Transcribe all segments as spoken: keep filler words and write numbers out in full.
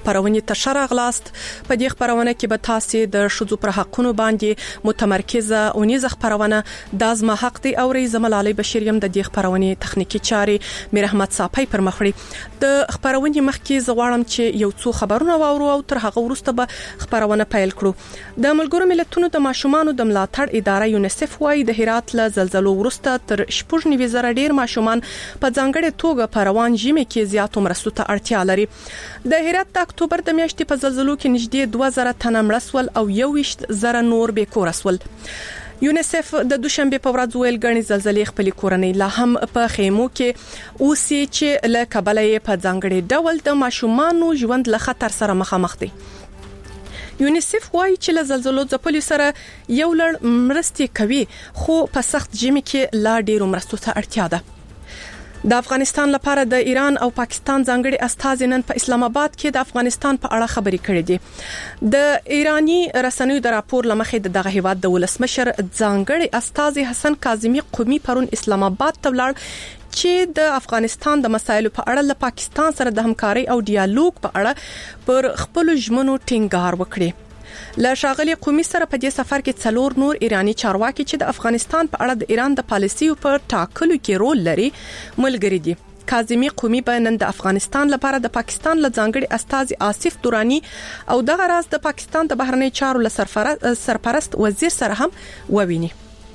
خبرونه ته شرغلاست. په دې خبرونه کې به تاسو د شذو پر حقونو باندې متمرکزه اونیزه خبرونه د ازما حق دی او زمل علي بشریم د دې خبرونه تخنیکی چاري میر احمد صافي پر مخړي. د خبرونه مخکې زغواړم چې یو څو خبرونه واورو او تر هغه وروسته به خبرونه پیل کړو. د ملګرو ملتونو د ماشومان د ملاتړ اداره یونیسف وايي د هرات له زلزلو وروسته تر شپږ نوي زره ډیر ماشومان په ځانګړي توګه په روان ژمي کې زیاتو مرستو ته اړتیا لري. د هرات د اکتوبر د میاشتې په زلزلو کې نږدې دوه زره تنه مړه سول او یو ویشت زره نور بې کوره سول. یونیسف د دوشنبه په ورځ ویل غني زلزلې خپل کورنۍ لا هم په خیمو کې اوسې چې له کابلې په ځانګړي ډول د ماشومانو ژوند له خطر سره مخامخ دي. یونیسف وايي چې له زلزلو ځپلو سره یو لړ مرستې کوي خو په سخت ژمي کې لا ډیرو مرستو ته اړتیا ده. د افغانستان لپاره د ایران او پاکستان ځانګړي استازي نن په اسلام آباد کې د افغانستان په اړه خبري کړې دي. د ایرانی رسنیو د راپور لمخې د دغه هیواد د ولسمشر ځانګړي استازي حسن کاظمی قومي پرون اسلام آباد ته ولاړ چې د افغانستان د مسایلو په اړه له پاکستان سره د همکاري او ډیالوګ په اړه پر خپل ژمنو ټینګار وکړي. له شاغلي قومي سره په دې سفر کې څلور نور ایرانی چارواکي چې د افغانستان په اړه د ایران د پالیسیو په ټاکلو کې رول لري ملګری دي. کاظمی قومي په نن د افغانستان لپاره د پاکستان له ځانګړي استازي آصف دورانی او دغه راز د پاکستان د بهرنی چارو له سرپرست وزیر سره هم وویني.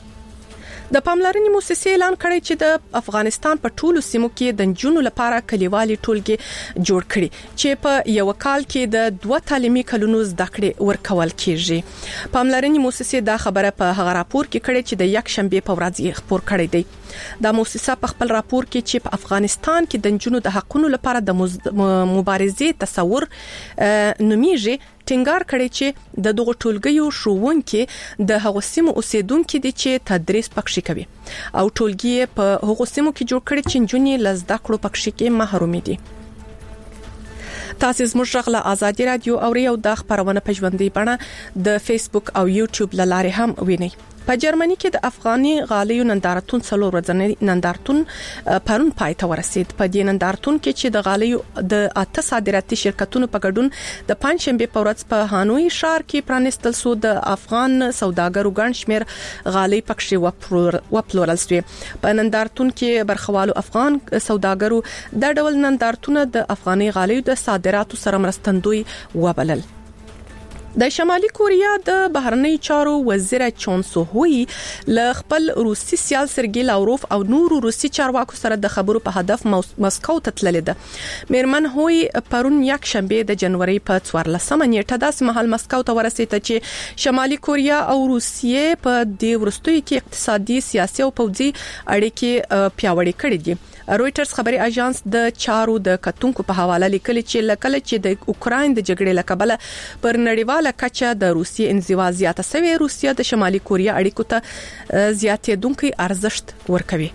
د پاملرنې مؤسسې اعلان کړی چې د افغانستان په ټولو سیمو کې د جنونو لپاره کلیوالي ټولګي جوړ کړي چې په یو کال کې د دوه تعلیمي کلونو زده کړې ورکول کیږي. پاملرنې مؤسسې دا خبره په هغه راپور کې کړې چې د یک شنبه په ورځ یې خبر کړی دی. دا مؤسسه په خپل راپور کې چې په افغانستان کې د جنونو د حقوقو لپاره د مبارزې تصور نومیږي ټینګار کړي چې د دغه ټولګیو شوونکي د هغو سیمو اوسیدونکو دي چې تدریس پکښې کوي او ټولګي په هغو سیمو کې جوړ کړي چې جنونې لزده کړو پکښې کې محروم دي. تاسو زموږ غږ له آزادي رادیو او ریو د خبرونه په ژوندۍ بڼه د فیسبوک او یوټیوب لارې هم وینئ. په جرمني کې د افغاني غالیو نندارتون څلور ورځنی نندارتون پرون پای ته ورسید. په دې نندارتون کې چې د غالیو د اته صادراتي شرکتونو په ګډون د پنځشنبه په ورځ په هانوي ښار کې پرانستل سو د افغان سوداګرو ګڼ شمېر غالي پکښې وپلورل شوې. په نندارتون کې برخوالو افغان سوداګرو د ډول نندارتونه د افغاني غالیو د صادراتو سره مرستندوی وبلل. د شمالي کوریا د بهرنی چارو وزیر چون سو هوی له خپل روسي سیال سرګي لاوروف او نورو روسي چارواکو سره د خبرو په هدف مسکو ته تللې ده. میرمن هوی پرون یک شنبه د جنوري په څوارلسمه نیټه داس محل مسکو ته ورسېده چې شمالي کوریا او روسیې په دې ورستوي کې اقتصادي سیاسي او پوځي اړیکې پیاوړې کړې دي. رويټرز خبري اژانس د چارو د کتونکو په حواله لیکلي چې لکه چې د اوکرين د جګړې لکبله پر نړیواله کچه د روسیې انزوا زیاته سوي روسیه د شمالي کوریا اړیکو ته زیاتېدونکي ارزښت ورکوي.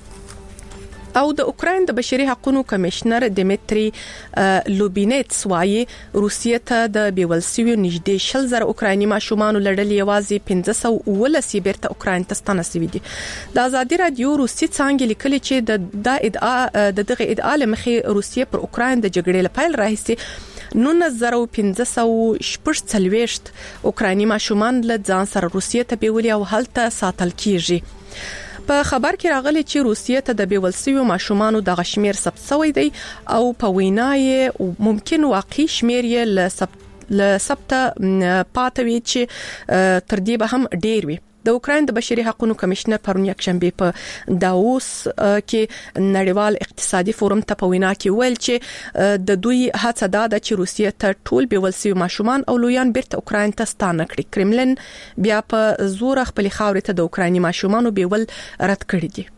او د اوکرين د بشري حقوقو کمشنر دمیتری لوبینټس وايي روسیه ته د بیولسیو نږدې شل زره اوکرایني ماشومان لړل یوازې پنځه سوه ولسی بیرته اوکراین ته ستنه سوي دي. د آزادي رادیو روسي څنګه لیکلي چې د د ادعا د دغه ادعا لمخې روسیه پر اوکراین د جګړې لپاره راهسي نو زره پنځه سوه شپږ څلويشت اوکرایني ماشومان له ځان سره روسیه ته بیولي او هلته ساتل کیږي. په خبر کې راغلی چې روسیه ته د بیولسیو ماشومانو د غشمیر ثبت شوی دی او په وینای ممکن واقعي شمیر یې ل ثبت پاتوي چې تر دې به هم ډیر وي. د اوکرين د بشري حقوقو کمشنر پرون یک شنبه په داووس کې نړیوال اقتصادي فورم ته په وینا کې ویل چې د دوی هڅه ده چې روسیه ته ټول بیولسي ماشومان او لویان بیرته اوکرين ته ستانه کړي. کرملن بیا په زور خپل خاورې ته د اوکرایني ماشومانو بیول رد کړی دي.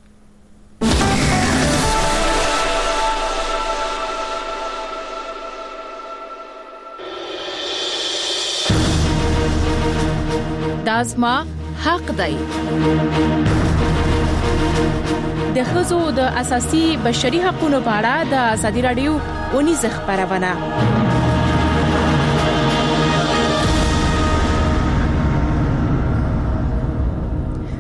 دازما حق دی. د ښځو د اساسي بشري حقوقو په اړه د آزادي رادیو اونیزه خبرونه.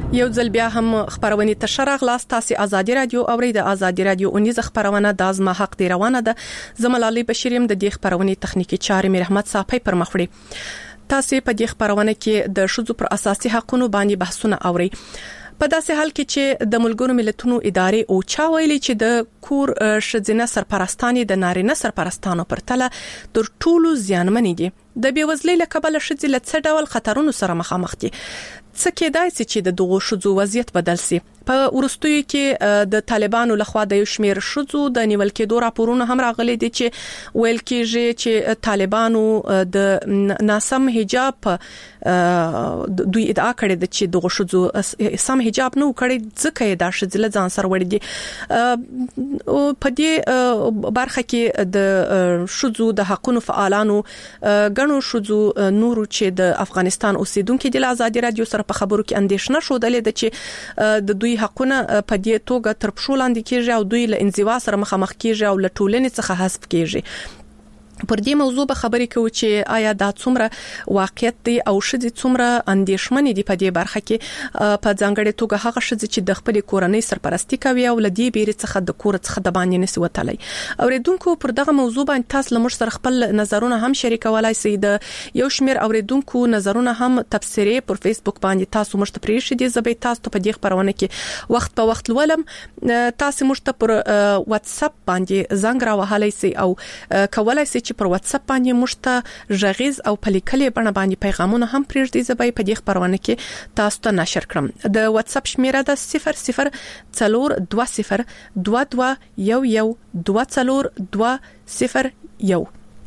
یو ځل بیا هم خبرونه تشرغ لاس تاسو ازادي رادیو اوري د ازادي رادیو اونیز خبرونه د ازما حق دی روانه ده زملالي بشریم د دې خبرونه تخنیکی چارې مې رحمت صافي پر مخ وړي تاسو په دې خبرونه کې د شذو پر اساسي حقوقو باندې بحثونه اوري په داسې حال کې چې د ملګرو ملتونو ادارې او چا ویلي چې د کور شذینه سرپرستانی د نارینه سرپرستانو پر تله تر ټولو زیانمنې دي د بیوزلۍ له کبله شذې له څه ډول خطرونو سره مخامخ دي څه کېدای شي چې د دغو شذو وضعیت بدل شي په ورستیو کې د طالبانو لخوا د یو شمېر شذو د نیول کېدو راپورونه هم راغلي دي چې ویل کېږي چې طالبانو د ناسم حجاب دوی ادعا کړې ده چې دغه شذو سم حجاب نو کړی ځکه دا شذله ځان سره وړي دي په دې برخه کې د شذو د حقوقو فعالانو غنو شذو نورو چې د افغانستان اوسیدونکو د ازادي رادیو سره په خبرو کې اندیشنه شو دلې د چې د دوی حقونه په دې توګه تر پښو لاندې کیږي او دوی له انزوا سره مخامخ کیږي او له ټولنې څخه حذف کیږي پر دې موضوع به خبرې کوو چې آیا دا څومره واقعیت دی او شذې څومره اندیشمنې دي په دې برخه کې په ځانګړي توګه هغه شذې چې د خپل کورنۍ سرپرستی کوي او لدی بیرې څخه د کور څخه د باندې نسی وتلای اوریدونکو پر دغه موضوع باندې تاسو لمر سره خپل نظرونه هم شریکولای شئ د یو شمیر اوریدونکو نظرونه هم تفسیرې پر فیسبوک باندې تاسو مشت پرې شې دي زبې تاسو په دې خبرونه کې وخت په وخت ولم تاسو مشت پر واتس اپ باندې زنګ راوهلای شئ او کولای شئ چې پر واتس اپ باندې مشته ژغیز او پلیکلې بڼه باندې پیغامونه هم پرېږدي زبې په دې خبرونه کې تاسو ته نشر کړم د واتس اپ شمیره د صفر صفر څلور دوه صفر دوه دوه یو یو دوه څلور دوه صفر یو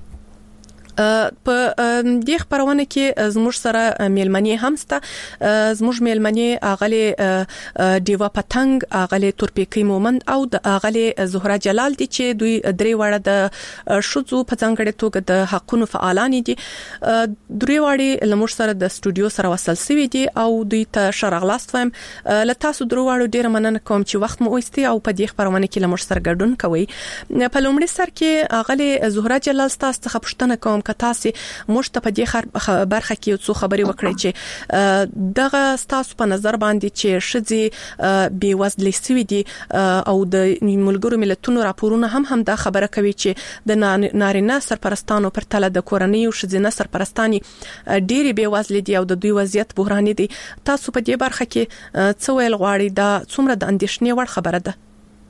په دې خبرونه کې زموږ سره میلمنې همسته زموږ میلمنې اغله دیوا پتنګ اغله تورپیکی مومند او د اغله زهرا جلال دي چې دوی درې وړه د شذو په څنګه توګه د حقوقو فعالان دي درې وړي لمر سره د استودیو سره وصل سوي دي او دوی ته شرغلاست ویم لته سو درو وړو ډیر مننه کوم چې وخت مو اوستي او په دې خبرونه کې لمر سره ګډون کوي په لومړي سر کې اغله زهرا جلال تاسو ته پوښتنه کوم کتاسي مشته په دې برخه کې څو خبري وکړي چې دغه تاسو په نظر باندې چې شذې بي وزلې سوي دي او د ملګرو ملتونو راپورونه هم هم دا خبره کوي چې د نارینه سرپرستانو پر تله د کورنۍ او شذینه سرپرستاني ډېری بي وزلې دي او د دوی وضعیت بحراني دي تاسو په دې برخه کې څه ویل غواړئ دا څومره د اندیشنې وړ خبره ده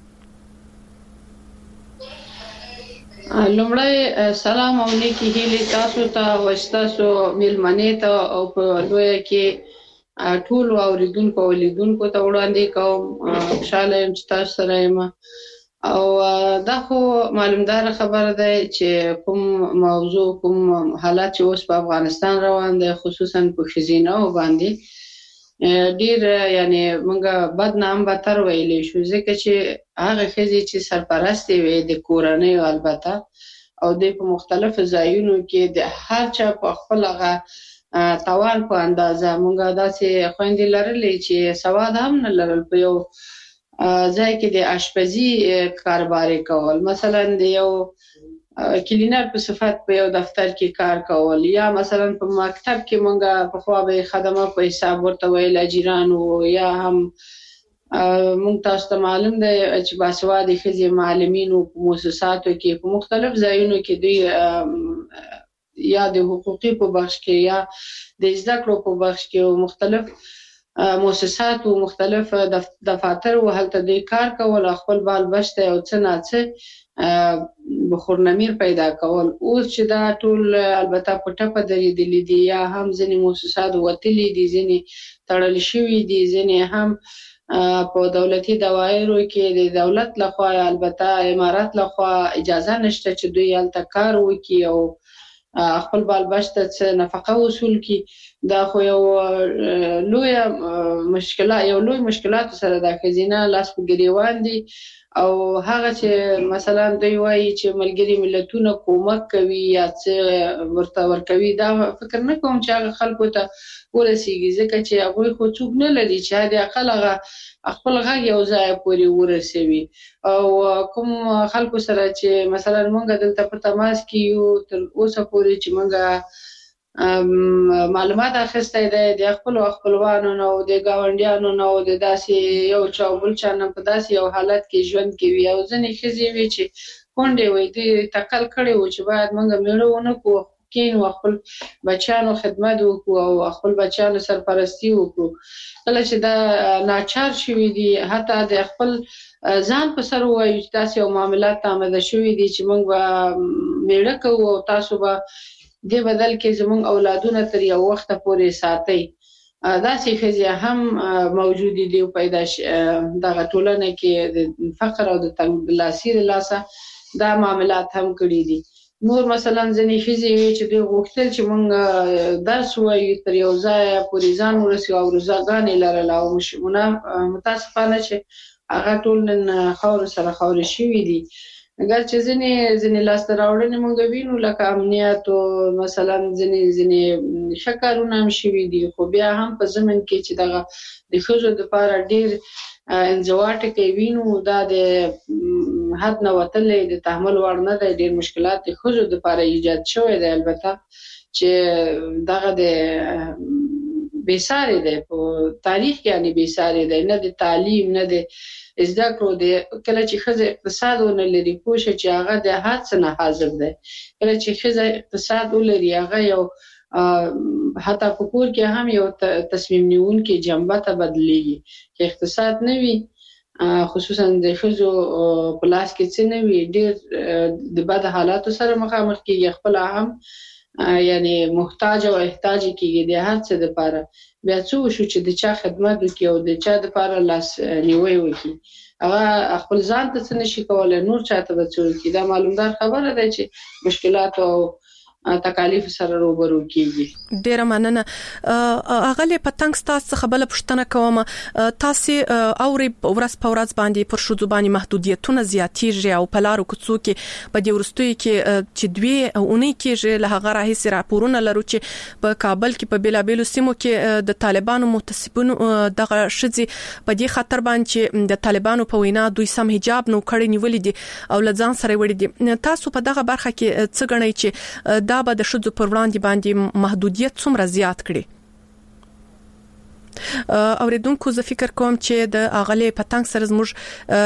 لومړی سلام او نیکی هیلې تاسو ته او تاسو میلمنې ته او په لوی کې ټول اوریدونکو او لیدونکو ته وړاندې کوم خوشاله یم چې تاسو سره یم او دا خو معلومدار خبره ده چې کوم موضوع کوم حالات چې اوس په افغانستان روان دي خصوصا په خزینه او باندې ډیر یعنی موږ بدنام به تر ویلې شو ځکه چې هغه خزې چې سرپرستی وي د کورنۍ البته او د په مختلفو ځایونو کې د هر چا په خپل هغه توان په اندازه موږ داسې خويندې لرلې چې سواد هم نه لرل په یو ځای کې د اشپزي کاروبار کول مثلا د یو کلینر په صفت په یو دفتر کې کار کول یا مثلا په مکتب کې مونږه په خوا به خدمات په حساب ورته ویل اجران او یا هم مونږ تاسو ته معلوم دی چې باسوادي خزي معلمین او مؤسساتو کې په مختلف ځایونو کې دوی یا د حقوقي په بخش کې یا د زده کړو په بخش کې او مختلف مؤسسات او مختلف دفاتر او هلته د کار کول خپل بال بشته او څه نه څه بخورنمیر پیدا کول اوس چې دا ټول البته په ټپه درېدلې دي یا هم ځینې مؤسسات وتلې دي ځینې تړل شوي دي ځینې هم په دولتي دوایرو کې د دولت لخوا البته امارات لخوا اجازه نشته چې دوی هلته کار وکړي او خپل بال بشته څه نفقه وصول کړي دا خو یو لوی مشکلات یو لوی مشکلات سره د خزینه لاس په ګریوان دي او هغه چې مثلا دوی وایي چې ملګری ملتونه کومک کوي یا څه ورته ورکوي دا فکر نه کوم چې هغه خلکو ته ورسیږي ځکه چې هغه خو څوک نه لري چې د خپل هغه خپل غږ یو ځای پورې ورسوي او کوم خلکو سره چې مثلا مونږ دلته په تماس کې یو تر اوسه پورې چې مونږ معلومات اخیسته دی د خپل خپلوانو نو د گاونډیانو نو د داسې یو چا بل چا نه په داسې یو حالت کې ژوند کوي او ځنې ښځې وي چې کونډې وي د تکل کړی و چې باید موږ میړه ونه کړو کین او خپل بچیانو خدمت وکړو او خپل بچیانو سرپرستی وکړو. کله چې دا ناچار شوي دي حتی د خپل ځان په سر وایي چې تاسو یو معاملات آمده شوي دي چې موږ به میړه کوو او تاسو به دې بدل کې زموږ اولادونه تر یو وخت پورې ساتي. داسې ښځې هم موجود دي او پیدا دغه ټولنه کې د فقر او د تنګلاسي له لاسه دا معاملات هم کړي دي. نور مثلا ځینې ښځې وي چې دوی غوښتل چې موږ درس ووایو تر یو ځایه پورې ځان ورسوو او روزګانې لرله او متاسفانه چې هغه ټول نن خاورو سره خاورې شوي دي. اگر چې ځینې ځینې لاسته راوړنې موږ وینو لکه امنیت او مثلا ځینې ځینې ښه کارونه هم شوي دي خو بیا هم په ضمن کې چې دغه د ښځو دپاره ډېر انزوا ټکي وینو دا د حد نه وتلی د تحمل وړ نه دی. ډېر مشکلات د ښځو دپاره ایجاد شوی دی البته چې دغه د بېساري دی په تاریخ کې یعنې بېساري دی نه د تعلیم نه د زده کړو د کله چې ښځه اقتصاد ونه لري پوه شه چې هغه د هر څه نه حاضر دی. کله چې ښځه اقتصاد ولري هغه یو حتی په کور کې هم یو تصمیم نیونکې جنبه ته بدلیږي. که اقتصاد نه وي خصوصا د ښځو په لاس کې څه نه وي ډېر د بد حالاتو سره مخامخ کېږي خپله هم یعنی محتاج او احتاج کېږي د هر څه دپاره. بیا څه وشو چې د چا خدمت وکړي او د چا دپاره لاس نیوی وکړي هغه خپل ځان ته څه نشي کولی نور چا ته به څه وکړي. دا معلومدار خبره ده چې مشکلات او تکالیف سره روبرو کیږي. ډیره مننه. اغلی پتنګ ستاسو څخه بل پښتنه کوم تاسو اوري ورځ په ورځ باندې پر شذو باندې محدودیتونه زیاتیږي او په لارو کوڅو کې په دې ورستوي کې چې دوی اونۍ کې له هغه راهي راپورونه لرو چې په کابل کې په بیلابیلو سیمو کې د طالبانو متسبونو دغه شذي په دې خطر باندې د طالبانو په وینا دوی سم حجاب نو کړی نیولې دي او لځان سره وړي دي. تاسو په دغه برخه کې څه غنئ چې دا به د شذو پر وړاندې باندې محدودیت څومره زیات کړي؟ اوریدونکو زه فکر کوم چې د اغلی پتنګ سره زموږ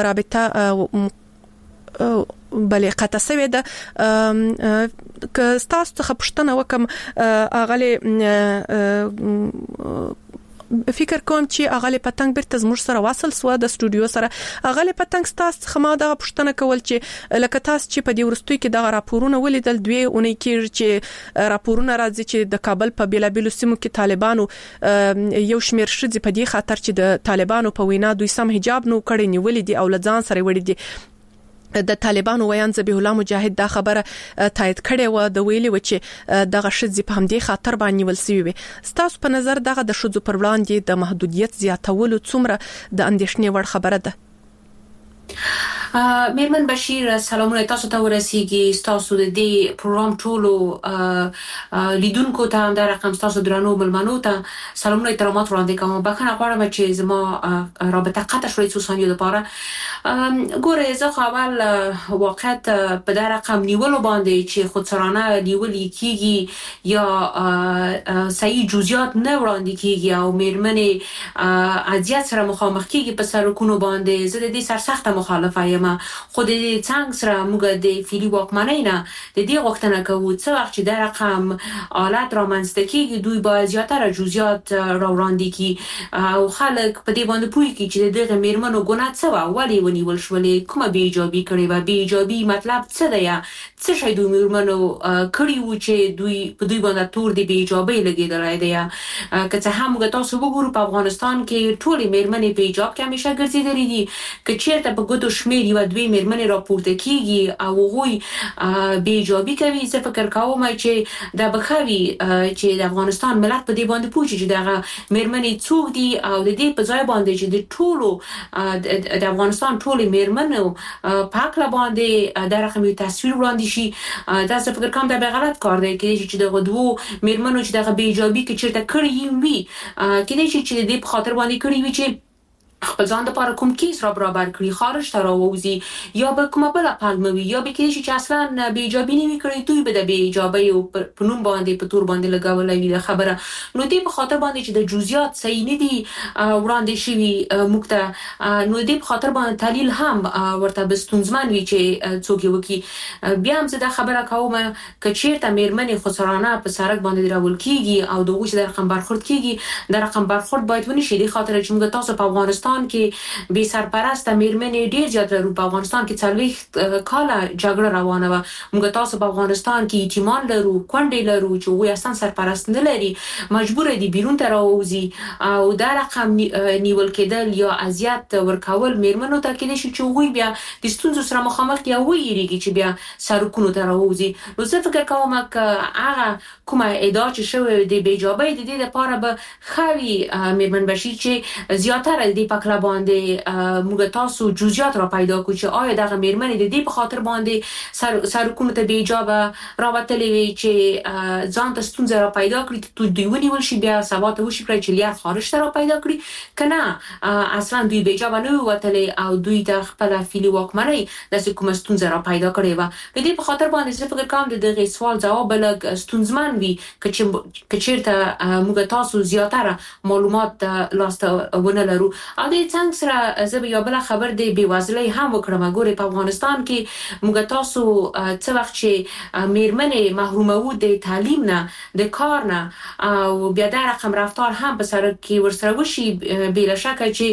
رابطه بلې قطع سوې ده. که ستاسو څخه پوښتنه وکم اغلی فکر کوم چې اغلی پتنګ بیرته زموږ سره واصل سو د استودیو سره. اغلی پتنګ ستاسو څخه ما دا پوښتنه کول چې لکه تاسو چې په دې ورستوي کې د راپورونه ولیدل دوی اونۍ کې چې راپورونه راځي چې د کابل په بیلابیلو سیمو کې طالبانو یو شمیر شذي په دې خاطر چې د طالبانو په وینا دوی سم حجاب نو کړی نیولې دي او لځان سره وړي دي. د طالبانو ویان ذبیح الله مجاهد دا خبره تایید کړې و د ویلي و چې دغه شذي په همدې خاطر باندې ولسوي وي. ستاسو په نظر دغه د شذو پر وړاندې د محدودیت زیاتولو څومره د اندېښنې وړ خبره ده؟ میرمن بشیر سلامونه تاسو ته ورسیږي. تاسو د دې پروګرام ټولو لیدونکو ته د رقم تاسو درنو ملمنو ته سلامونه احترامات وړاندې کوم. بخښنه غواړم چې زما رابطه قطع شوې څو ثانیو لپاره. ګوره زه خو اول واقعیت په دا رقم نیولو باندې چې خودسرانه نیولې کیږي یا صحیح جزئیات نه وړاندې کیږي او میرمنې اذیت سره مخامخ کیږي په سرکونو باندې زه د دې سرسخته مخالفه یم. خو د دې څنګه سره موږ د فعلي واکمنۍ نه د دې غوښتنه کوو څه وخت چې دا رقم حالت رامنځته کیږي دوی باید زیاتره جزئیات را وړاندې کړي او خلک په دې باندې پوه کړي چې دغه میرمنو ګناه څه وه ولې ونیول شولې کومه بې ایجابي کړې وه. بې ایجابي مطلب څه دی څه شی دوی میرمنو کړي وو چې دوی په دوی باندې تور د بې ایجابۍ لګېدلی دی. که څه هم موږ تاسو وګورو په افغانستان کې ټولې میرمنې په ایجاب کې همیشه ګرځېدلې دي. که چېرته په ګوتو شمېر یوه دوی میرمنې راپورته کیږي او هغوی بې ایجابي کوي زه فکر کوم چې دا به ښه وي چې د افغانستان ملت په دې باندې پوه شي چې دغه میرمنې څوک دي او د دې په ځای باندې چې د ټولو د افغانستان ټولې میرمنو په هکله باندې دا رقم یو تصویر وړاندې شي. دا زه فکر کوم دا به غلط کار دی. کېدای شي چې دغه دوو میرمنو چې دغه بې ایجابي که چېرته کړي وي کېدای شي چې د دې په خاطر باندې کړي وي چې خپل ځان لپاره کوم کیس را برابر کړي، خارج ته راووځي، یا به کومه بله پلمه وي، یا به کېدای شي چې اصلا بې ایجابي نه وي کړې، دوی به د بې ایجابۍ په نوم باندې په تور باندې لګولی وي د خبره. نو دې په خاطر باندې چې د جزئیات صحیح نه دي وړاندې شوي موږ ته، نو دې په خاطر باندې تحلیل هم ورته به ستونزمن وي چې څوک یې وکړي. بیا هم زه دا خبره کوم که چېرته مېرمنې خسرانه په سړک باندې راول کېږي او د هغوی چې د رقم برخورد کېږي، د رقم برخورد باید ونه شي، دې خاطر چې موږ تاسو په افغانستان کې بې سرپرسته مېرمنې ډېر زیات لرو. په افغانستان کې څلوېښت کاله جګړه روانه وه. موږ تاسو په افغانستان کې یتیمان لرو، کونډې لرو چې هغوی اصلا سرپرست نه لري، مجبوره دي بیرون ته راووځي او دا رقم نیول کېدل یا اذیت ورکول مېرمنو ته کېدای شي چې هغوی بیا د ستونزو سره مخامخ دي او ویېرېږي چې بیا سړکونو ته راووځي. نو زه فکر کوم که هغه کومه ادعا چې شوې د بې ایجابۍ د دې لپاره به ښه وي مېرمن بشیر چې زیاتره د دې په کله باندې موږ تاسو جزئیات را پیدا کړو چې آیا دغه مېرمنې د دې په خاطر باندې سړکونو ته بې ایجابه راوتلې وي چې ځان ته ستونزه را پیدا کړي، دوی ونیول شي، بیا سبا ته وشي کړی چې لیار خارج ته را پیدا کړي، که نه اصلا دوی بې ایجابه نه وي وتلې او دوی د خپله فعلي واکمنۍ داسې کومه ستونزه را پیدا کړې وه. د دې په خاطر باندې زه فکر کوم د دغې سوال ځواب به لږ ستونزمن وي که چېرته موږ تاسو زیاتره معلومات لاسته ونه لرو. او د څنګ سره زه به یو بله خبر د بېوزلۍ هم وکړم. ګورې په افغانستان کې موږ تاسو څه وخت چې مېرمنې محروموو د تعلیم نه، د کار نه، او بیا دا رقم رفتار هم په سړک کې ورسره وشي، بې له شکه چې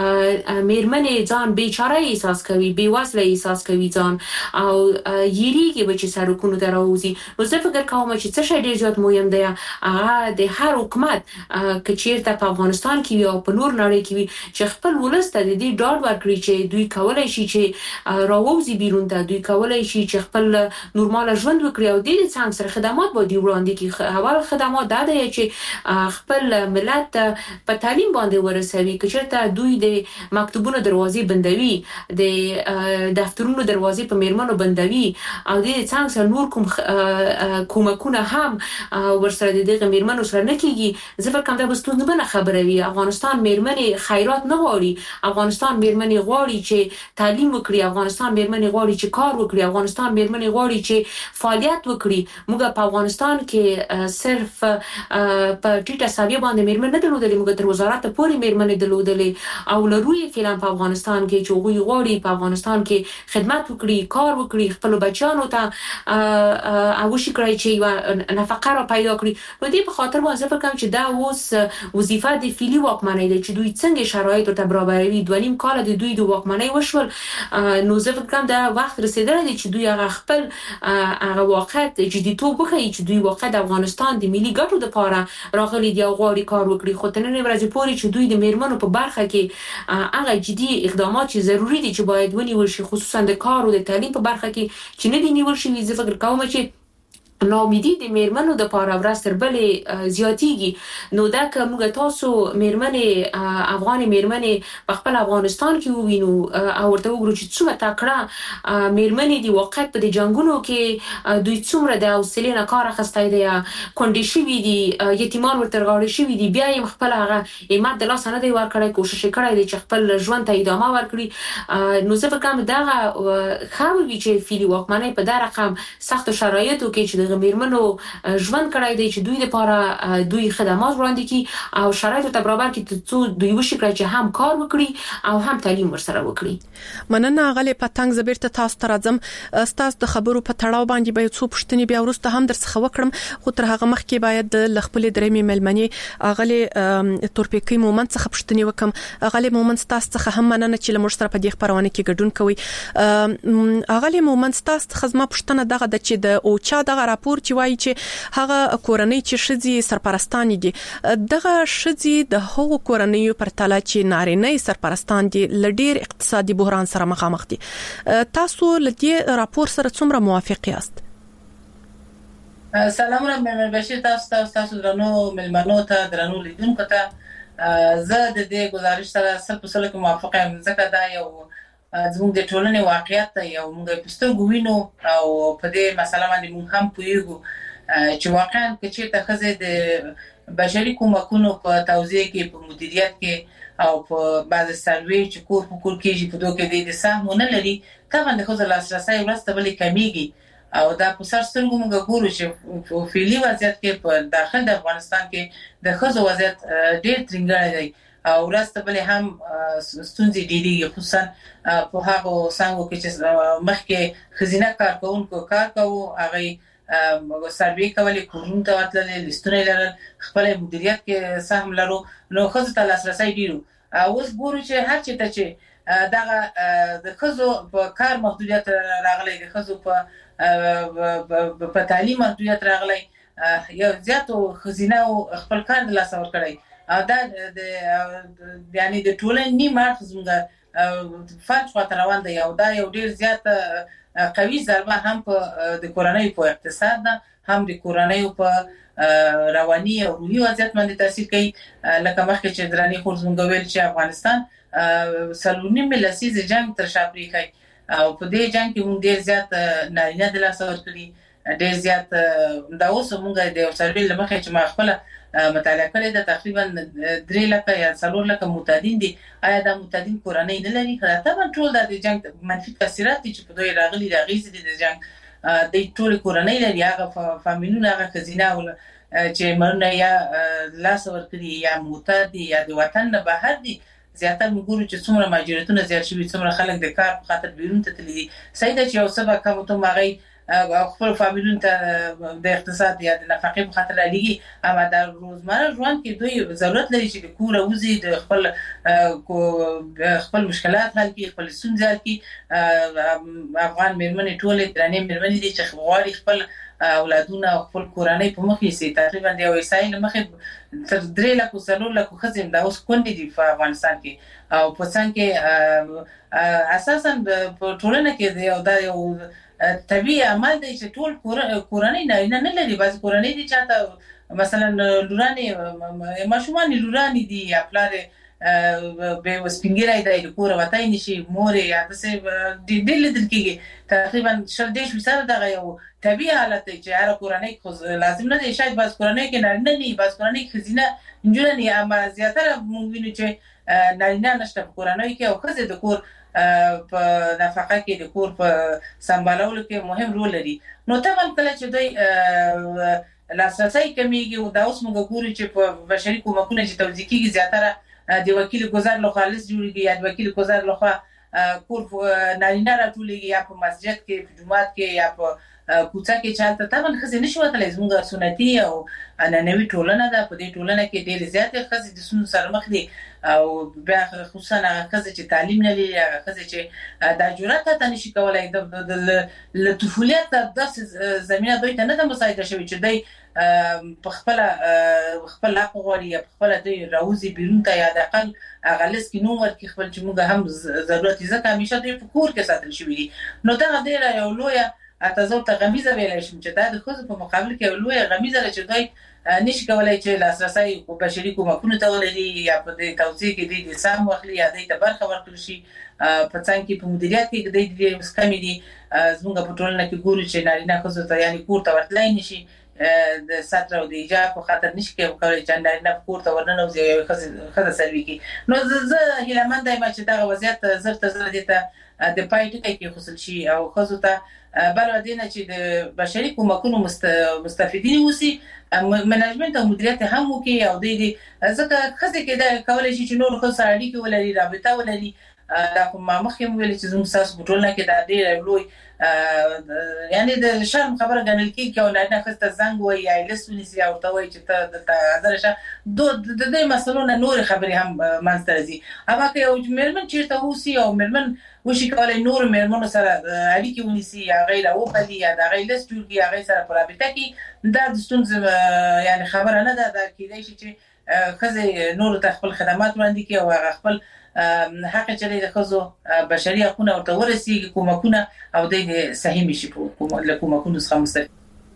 مېرمنې ځان بېچاره احساس کوي، بېوزله احساس کوي ځان او یېرېږي به چې سړکونو ته راوځي. نو زه فکر کوم چې څه شی ډېر زیات مهم دی، هغه د هر حکومت که چېرته په افغانستان کې وي او په نور نړۍ کې وي چې خپل ولس ته د دې ډاډ ورکړي چې دوی کولی شي چې راووځي بیرون ته، دوی کولی شي چې خپل نورماله ژوند وکړي او د دې څنګ سره خدمات باید وړاندې کړي. اول خدمات دا دی چې خپل ملت په تعلیم باندې ورسوي. که چېرته دوی د مکتوبونو دروازې بندوي، د دفترونو دروازې په مېرمنو بندوي او د دې څنګ سره نور کوم کومکونه هم ورسره د دغه مېرمنو سره نه کېږي، زه فکر کوم دا به ستونزمنه خبره وي. افغانستان مېرمنې خیرات نه غواړي، افغانستان مېرمنې غواړي چې تعلیم وکړي، افغانستان مېرمنې غواړي چې کار وکړي، افغانستان مېرمنې غواړي چې فعالیت وکړي. موږ په افغانستان کې صرف په ټیټه سویه باندې مېرمن نه درلودلې، موږ تر وزارت پورې مېرمنې درلودلې او لرو یې فعلا په افغانستان کې چې هغوی غواړي په افغانستان کې خدمت وکړي، کار وکړي، خپلو بچیانو ته وشي کړی چې یوه نفقه را پیدا کړي. نو دې په خاطر باندې زه فکر کوم چې دا اوس وظیفه د فعلي واکمنۍ ده چې دوی څنګه شرایط ورته برابروي. دوه نیم کاله د دوی د واکمنۍ وشول، نو زه فکر کوم دا وخت رسېدلی دی چې دوی هغه خپل هغه واقعیت جدیتوب وښیي چې دوی واقعا د افغانستان د ملي ګټو دپاره راغلي دي او غواړي کار وکړي. خو تر نننۍ ورځې پورې چې دوی د مېرمنو په برخه کې هغه جدي اقدامات چې ضروري دي چې باید ونیول شي، خصوصا د کار او د تعلیم په برخه کې چې نه دي نیول شوي، زه فکر کوم چې ناامیدي د مېرمنو دپاره ورځ تر بلې زیاتېږي. نو دا که موږ تاسو مېرمنې افغانې مېرمنې په خپل افغانستان کې ووینو او ورته وګورو چې څومره تکړه مېرمنې دي، واقعیت په دې جنګونو کې دوی څومره د حوصلې نه کار اخیستی دی، کونډې شوي دي، یتیمان ورته رغاړې شوي دي، بیا یې خپل هغه همت د لاسه نه دی ورکړی، کوښښ یې کړی دی چې خپل ژوند ته ادامه ورکړي. نو زه فکر کوم دغه ښه به وي چې فعلي واکمنۍ په دا رقم سختو شرایطو کې چې د مېرمنو ژوند کړی دی چې دوی لپاره دوی خدمات وړاندې کړي او شرایطو ته برابر کړي تر څو دوی وشي کړی چې هم کار وکړي او هم تعلیم ورسره وکړي. مننه غلې پتنګ. زه بیرته تاسو ته راځم. ستاسو د خبرو په تړاو باندې به څو پوښتنې بیا وروسته هم درڅخه وکړم، خو تر هغه مخکې باید د خپلې درېمې مېلمنې غلې تورپیکۍ مومند څخه پوښتنې وکړم. غلې مومند، ستاسو څخه هم مننه چې له موږ سره په دې خپرونه کې ګډون کوئ. غلې مومند، ستاسو څخه زما پوښتنه دغه ده چې د اوچا دغه راپور چې وایي چې هغه کورنۍ چې ښځې سرپرستان دي، دغه ښځې د هغو کورنیو پرتله چې نارینه سرپرستان دي له ډېر اقتصادي بحران سره مخامخ دي. تاسو له دې راپور سره څومره موافق یاست؟ سلامونه مېرمن بشیر، تاسو تاسو درنو مېلمنو ته، درنو لیدونکو ته. زه د دې ګزارش سره سل په سلو کې موافق یم، ځکه دا یو زموږ د ټولنې واقعیت دی او موږ په سترګو وینو او په دې مسله باندې موږ هم پوهیږو چې واقعا که چېرته ښځې د بشري کومکونو په توزیع کې، په مدیریت کې او په بعض سروي چې کور په کور کېږي په دوه کې د ساهمونه لري طبعا د خزر لاسرسي ورسته بلې کمیږي او دا په سر سترګو موږ ګورو چې په فعلي وضعیت کې په داخل د افغانستان کې د خزو وضعیت ډېر ترنګړی دی او ورسته بلې هم ستونزې ډېرېږي خصوصا په هغو څانګو کې چې مخکې ښځینه کارکوونکو کار کوو هغوی سروې کولې کورونو ته ورتللې لیستونه یې لرل خپل مدیریت کې سهم لرو نو ښځو ته لاسرسی ډېر و اوس ګورو چې هر چېرته چې دغه د ښځو په کار محدودیت راغلی د ښځو په په تعلیم محدودیت راغلی یو زیاتو ښځینه خپل کار د لاسه ورکړی او دا د یعنی د ټولنې نیم اړخ زموږ فلج خواته روان دی او دا یو ډېر زیات قوي ضربه هم په د کورنیو په اقتصاد ده هم د کورنیو په رواني او روحي وضعیت باندې تاثیر کوي لکه مخکې چې دراني خور زموږ ویل چې افغانستان څلور نیم لسیز جنگ تر شا پرېښی او په دې جنگ کې موږ ډېر زیات نارینه د لاسه ورکړي ډېر زیات دا اوس موږ د یو سروې له مخې چې ما خپله مطالعه کړې ده تقریبا درې لکه یا څلور لکه معتادین دي آیا دا معتادین کورنۍ نه لري طبعا ټول د جنگ منفي تاثیرات دي چې په دوی راغلي د اغېزې دي د جنگ د ټول کورنۍ لري هغه فامیلونه هغه ښځینه چې مرونه یا لاس ورکړي یا معتاد دي یا د وطن نه بهر دي زیاتره موږ ګورو چې څومره مهاجرتونه زیات شوي څومره خلک د کار په خاطر بیرون ته تللي دي صحیح ده چې یو څه به کم و توم هغوی خپل فامیلونو ته د اقتصاد یا د نفقې په خاطر رالیږي اما د روزمره ژوند کې دوی ضرورت لري چې د کوره وځي د خپل خپل مشکلات حل کړي خپل ستونزې حل کړي افغان مېرمنې ټولې درنې مېرمنې دي چې غواړي خپل اولادونه او خپل کورنۍ په مخ یې سي تقریبا د یو احصایې له مخې تر درې لکو څلور لکو ښځې دا اوس کونډې دي په افغانستان کې او په څنګ کې اساسا په ټولنه کې دی او دا یو طبیعي عمل دی چې ټول کورنۍ نارینه نه لري بعضې کورنۍ دي چاته مثلا لورانې ماشومان لورانې دي یا پلار به سپینګیری دی د کوره وتی نشي مور یې یا داسې ډېر لیدل کېږي تقریبا شل دېرش فیصده دغه یو طبیعي حالت دی چې هره کورنۍ خو لازم نه دی شاید بعض کورنۍ کې نارینه نه وي بعض کورنۍ کې ښځینه نجونه نه وي اما زیاتره موږ وینو چې نارینه نشته په کورنیو کې او ښځې د کور په نفقه کې د کور په سمبالولو کې مهم رول لري نو طبعا کله چې دوی لاسرسی کمیږي او دا اوس موږ ګورو چې په بشري کومکونه چې توزیع کېږي زیاتره د وکیل ګذر لخوا لیست جوړېږي یا د وکیل ګذر لخوا کور نارینه راټولېږي یا په مسجد کې په جومات کې یا په کوڅه کې چالته طبعا ښځې نشي وتلی زموږ سنتي او عنعنوي ټولنه ده په دې ټولنه کې ډېرې زیاتې ښځې د ستونزو سره مخ دي او بیا خصوصا هغه ښځې چې تعلیم نه لري هغه ښځې چې دا جرأت حتی نشي کولی له طفولیت داسې زمینه دوی ته نه ده مساعده شوې چې دوی په خپله خپل حق وغواړي یا په خپله دوی راوځي بیرون ته یا د اقل هغه لیست کې نوم ورکړي خپل چې موږ هم ضرورت یې ځکه همیشه دوی په کور کې ساتل شوي دي نو دغه ډېره یو لویه اتزو ته غمیزه ویلی شم چې دا د ښځو په مقابل کې یو لویه غمیزه ده چې دوی نشي کولی چې لاسرسی بشري کومکونو ته ولري یا په دې توزیع کې دوی د سهم واخلي یا دوی ته برخه ورکړل شي په څنګ کې په مدیریت کې دوی ډېرې کمې دي زموږ په ټولنه کې ګورو چې نارینه ښځو ته یعنې کور ته ورتلی نشي د ستر او د ایجاب په خاطر نشي کولی چې نارینه په کور ته ورننوځي او یوه ښځه سروي کړي نو زه هیلهمنده یم چې دغه وضعیت زر تر زره دې ته د پای ټکی کېښودل شي او ښځو ته بل ودې نه چې د بشري کومکونو مستفیدین اوسي منیجمنت او مدیریت هم وکړي او دوی دې ځکه ښځې کېدای کولی شي چې نورو ښځو سره اړیکې ولري رابطه ولري دا خو ما مخکې هم ویلې چې زموږ ستاسو په ټولنه کې دا ډېر لوی یعنې د شرم خبره ګڼل کېږي چې یو نارینه ښځې ته زنګ ووایي یا یې لیست ونیسي یا ورته ووایي چې ته دلته حاضره شه د دې مسلو نه نورې خبرې هم منځته راځي اما که یو مېرمن چېرته اوسي او مېرمن وشي کولی نورو مېرمنو سره اړیکې ونیسي هغوی له وپلي یا د هغوی لیست جوړ کړي هغوی سره په رابطه کې دا د ستونزې یعنې خبره نه ده دا کېدای شي چې ښځې نورو ته خپل خدمات وړاندې کړي او هغه خپل حق چې د ښځو بشري حقونه ورته ورسېږي کومکونه او دوی صحیح شي له کومکونو څخه مستفید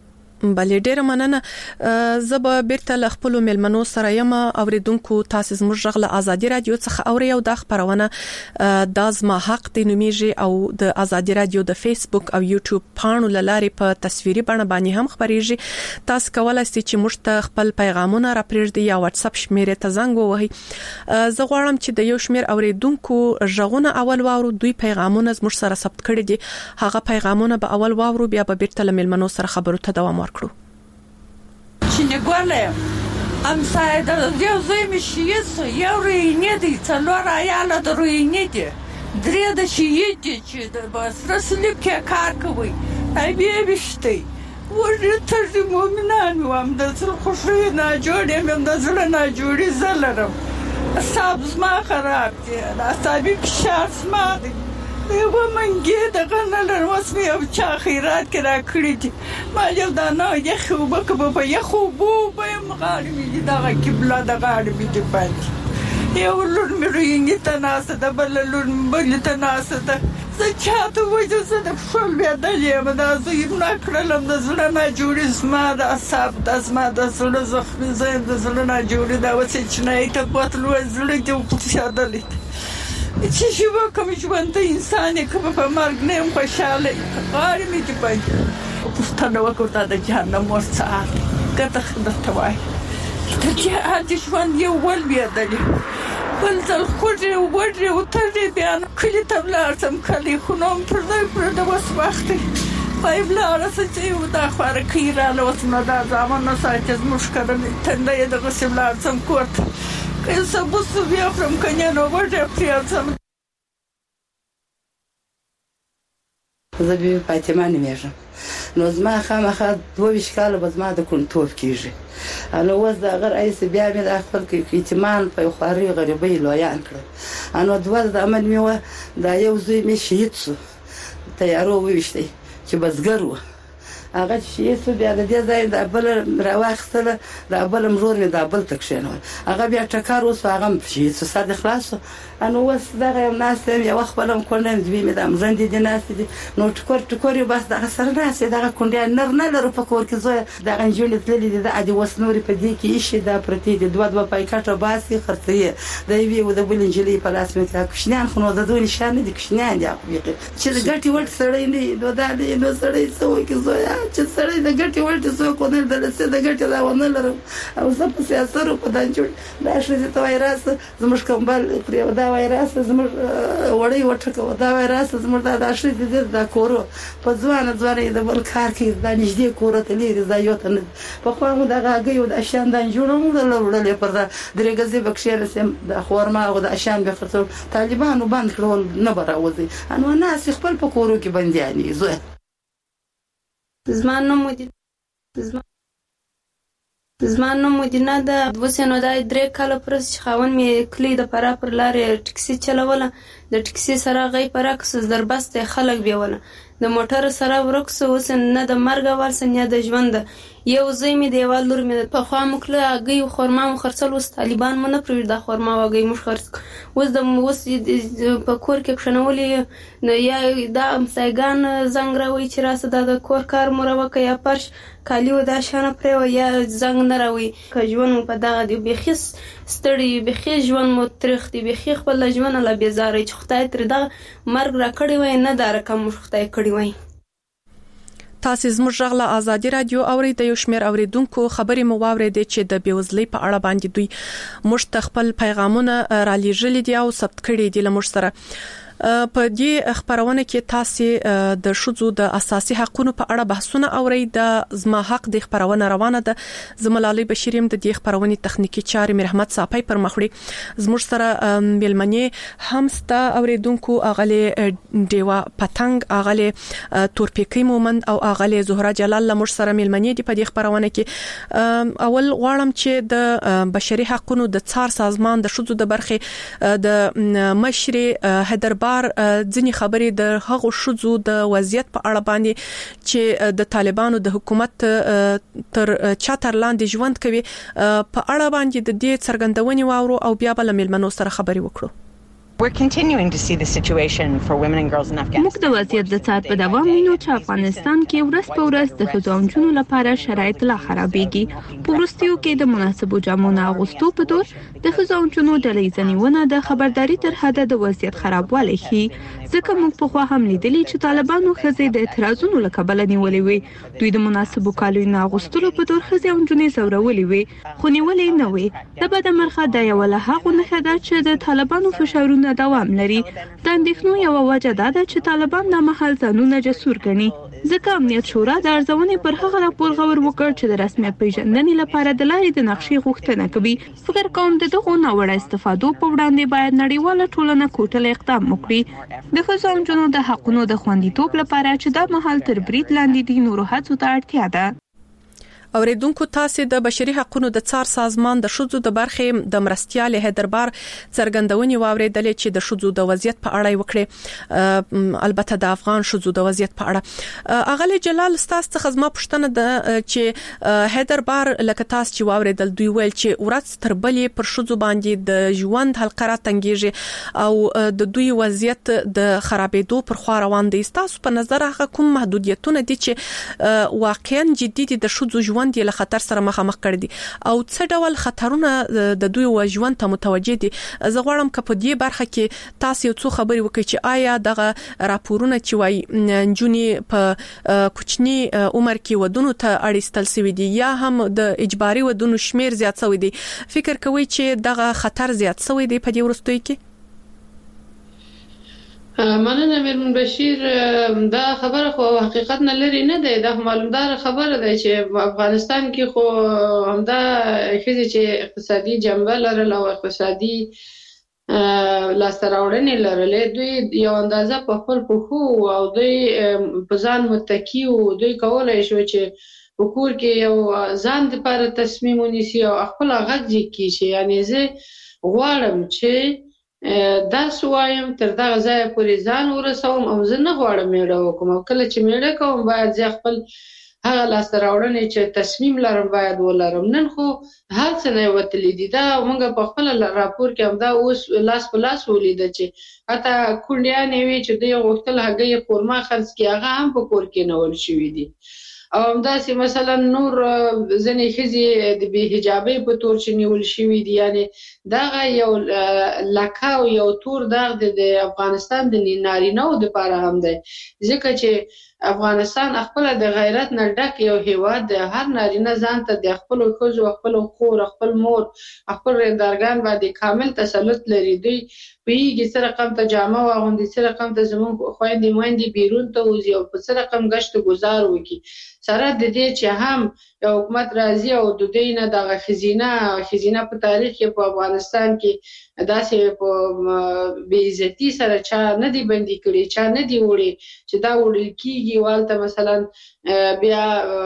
بلې ډېر مننه زب بیرته ل خپل ملمنو سره یم اوریدونکو تاسو زموږ غږ له ازادي رادیو څخه اوري او د خبرونه د زما حق د نومیږي او د ازادي رادیو د فیسبوک او یوټیوب پاڼو لارې په تصویري بڼه باندې هم خبريږي تاسو کولای شئ چې موږ ته خپل پیغامونه راپرېږدئ یا واتس اپ شمیره ته زنګ ووهئ زه غواړم چې د یو شمیر اوریدونکو ژغونه اول واورو دوی پیغامونه زموږ سره ثبت کړي دي هغه پیغامونه به اول واورو بیا به بیرته ل ملمنو سره خبرو ته دوام ورکړو چې نه ګولم ام ساید یو زوی مې شي یو رینې دي څلور عیاله د رینې دي درې د شي دي چې د بس رسلې کې کار کوي ای بیا بشتي ورته د مؤمنان وام د څل خوشي نه جوړې مې د زړه نه جوړې زلرم صاحب ما خراب دي اصابي فشار ما دي یو منګي د غنل رسمي او چا خیرات کرا کړی دي ما یو دا نه یخو بکبه په یخو بو په مغاربي دي دا قبله د غاربي دي پاتې یو لور مې رینګ ته ناسه د بل لور بل ته ناسه ده زه چاته وځم زه د خپل بیا د یم دا زه یې نه کړلم د زړه نه جوړې زما د اصحاب د زما د زړه زخمي زه د زړه نه جوړې دا وڅ چې نه ته پاتلو زړه دې خوشاله چې شي وکم ژوند انسان کوم په مرګ نه خوشاله غواړم چې پای پښتنه وکړه د جهنم ورڅه کته خدای وای ته چې اته ژوند یو ول بیا دلی بل ځل خوږه وړه او ته بیان کلی تبلار سم کلی خنوم پر دې پر د وس وخت پای بلار چې دا خبره کیراله وسنه دا ځامن نه ساتي مشکل تنده د غسلار سم کوت که سبوس بیا فرم کنه نو ورته پریاځم زه به فاطمه نمیږم نو زما خامخا دوه کال به زما د کنټرول کیږي نو وز دا غر ایس بیا مې د خپل کې اعتماد په خوري غریبي لویان کړ انو دوه د امن میوه دا یو زوی می شهید شو تیارو وښتي چې بزګر و هغه چې څه بیا د دې ځای د بل راوخته د بل مرور نه د بل تکشنو هغه بیا ټکر وس هغه چې څه صد خلاص انو وس دغه ناس یو وخت بلم کولم دوی مې د مزند دي ناس دي نو ټکور ټکور بس دغه سره ناس دغه کونډه نر نه لرو په کور کې زوی دغه جون تللی دي د ادي وس نوري په دې کې شي دا پرتی دي دوه دوه پایکاټه باسي خرڅي د وی او د بل انجلي په لاس مې تا کښنان خو نو د دوی نشانه دي کښنان دي چې د ګټي ورته سړی نه نو دا دي نو سړی څو کې زوی چې سړی د ګټي ورته څو کو نه د څه د ګټي دا ونه لرم او زه په سیاست په دان جوړ دا شې ته وایراس زموږ کومبل پر دا وایراس زموږ وړي وټکو دا وایراس زموږ دا شې د دا کورو په ځوان ځوان د بل کار کې دا نږدې کور ته لري دا یو ته په خو موږ دا غاګي د اشان دان جوړو د لورلې پر دا درګزي بکشیر سم د خورما او د اشان به خرڅول طالبانو باندې کړول نه براوځي انو ناس خپل په کورو کې بندياني زه زمان نوم مدینه زمان زمان نوم مدینه د وسنو د درې کال پرس خاون می کلی د پرا پر لارې ټکسي چلوله د ټکسي سره غي پرکس دربسته خلک بیول د موټر سره ورکس وسن نه د مرګ ورسن یا د ژوند یو زوی می دیوال لور می په خوا مکله غي خورما خرڅل وس طالبان مونږ نه پرې د خورما وګي مش خرڅ وس د وس په کور کې خښنولې نو یا د امسایګان زنګ راوي چې راسه د کور کار مروکه یا پرش کالیو دا شانه پرې یا زنګ نه راوي که ژوند په دغه دی بخیس ستړي بخی ژوند مو ترخ دی بخی خپل ژوند لا بیزارې چې خدای تر دا مرګ را کړی وای نه دا رقم خدای کړی وای تاسو زموږ غلا ازادي رادیو اوري د یو شمیر اوریدونکو خبري مو واورېدې چې د بیوزلۍ په اړه باندې دوی مشتخپل پیغامونه را لېږلي دي او ثبت کړي دي لمر سره په دې خبرونه کې تاسو د شذو د اساسي حقوقو په اړه بحثونه اوري د زما حق د خبرونه روانه ده زملالي بشیریم د دې خبرونه تخنیکی چاري مرحمت صاحب پر مخړي زموږ سره ملمنې همستا اوریدونکو اغله دیوا پتنګ اغله تورپیکی مومند او اغله زهرا جلال لمر سره ملمنې دی په دې خبرونه کې اول غواړم چې د بشري حقوقو د څار سازمان د شذو د برخه د مشر حیدربار ځینی خبرې د هغو شذو د وضعیت په اړه باندې چې د طالبانو د حکومت تر چاتر لاندې ژوند کوي په اړه باندې د دې څرګندونې واورو او بیا بل ملمنو سره خبرې وکړو We're continuing to see the situation for women and girls in Afghanistan. موږ د وضعیت د څار په دوام وینو چې افغانستان کې ورځ په ورځ د ښځو او نجونو لپاره شرایط لا خرابېږي. په وروستیو کې د مناسبو جامو نه اغوستو په دور د ښځو او نجونو ډلې ځنیونه د خبرداري تر حده د وضعیت خرابوالی ښيي. ځکه موږ پخوا هم لیدلي چې طالبانو ښځې د اعتراضونو له کبله نیولې وې. دوی د مناسبو کالیو نه اغوستلو په دور ښځې او نجونې ځورولې وې، خو نیولې نه وې. د بده مرغه دا یوه له هغو نښه ده چې د طالبانو فشارونه دوام لري. د اندېښنو یوه وجه دا ده چې طالبان دا مهال ځانونه جسور ګڼي. ځکه امنیت شورا د ارزونې پر هغه راپور غور وکړ چې د رسمیت پیژندنې لپاره د لارې د نقشې غوښتنه کوي. فکر کوم د دغو ناوړه استفادو په وړاندې باید نړیواله ټولنه کوټله اقدام وکړي. د ښځو او نجونو د حقونو د خوندیتوب لپاره چې دا مهال تر برید لاندې دي نورو هڅو ته اړتیا ده. اوریدونکو تاسو د بشري حقوقو د څار سازمان د شذو د برخې د مرستيال هدربار څرګندونې واوریدلې چې د شذو د وضعیت په اړه وکړي، البته د افغان شذو د وضعیت په اړه. اغلی جلال ستاسو څخه زما پوښتنه ده چې هدربار لکه تاسو چې واوریدل دوی ویل چې ورځ تر بلې پر شذو باندې د ژوند حلقه تنګیږي او د دوی وضعیت د خرابېدو پر خوا روان دي. تاسو په نظر هغه کوم محدودیتونه دي چې واقعا جدي دي د شذو ژوند ژوند له خطر سره مخامخ کړي دي او څه ډول خطرونه د دوی و ژوند ته متوجه دي؟ زه غواړم چې په دې برخه کې تاسو یو څه خبرې وکړئ چې آیا دغه راپورونه چې وایي نجونې په کوچني عمر کې ودونو ته اړیستل شوی دي یا هم د اجباري ودونو شمیر زیات شوی دی، فکر کوئ چې دغه خطر زیات شوی دی په دې وروستیو کې؟ مننه میرمن بشیر، دا خبره خو حقیقت نه لري نه دی. دا معلومدار خبره ده چې افغانستان کې خو همدا خزي چې اقتصادي جنبه لرله او اقتصادي لاسته راوړنې لرلې، دوی یو اندازه په خپل پخو او دوی په ځان متکی او دوی کولای شو چې په کور کې یو ځان لپاره تصمیم ونیسي او خپل غږ ځکي چې یعنی زه غواړم چې دا سوایم تر دغه ځای پورې ځان ورسوم او زه نه غواړم میړه وکړم، او کله چې میړه کوم باید زه خپل هغه لاسته راوړنې چې تصمیم لرم باید ولرم. نن خو هر څه نه وتلی دي. دا موږ په خپل راپور کې همدا اوس لاس په لاس ولیده چې حتی کونډیانې وي چې دوی غوښتل هګۍ قورمه خرڅ کړي، هغه هم په کور کې نیول شوي دي. او همداسې مثلا نور ځینې ښځې د بې حجابۍ په تور چې نیول شوي دي. یعنی دغه یو لکه او یو تور داغ د افغانستان د نارینه‌و دپاره هم دی، ځکه چې افغانستان خپل د غیرت نه ډک یو هیواد دی. هر نارینه ځان ته د خپل ښځو، خپل خور، خپل مور، خپل رندارګان باندې کامل تسلط لري. دوی پوهېږي څه رقم ته جامه واغوندي، څه رقم ته زموږ خویندې میندې بیرون ته وځي او په څه رقم ګشت ګزار وکړي، سره د دې چې هم یو حکومت راځي او د دوی نه دغه ښځینه ښځینه په تاریخ کې په افغانستان کې داسې په بې عزتي سره چا نه دي بندي کړي، چا نه دي وړي چې دا وړل کېږي. والته مثلا بیا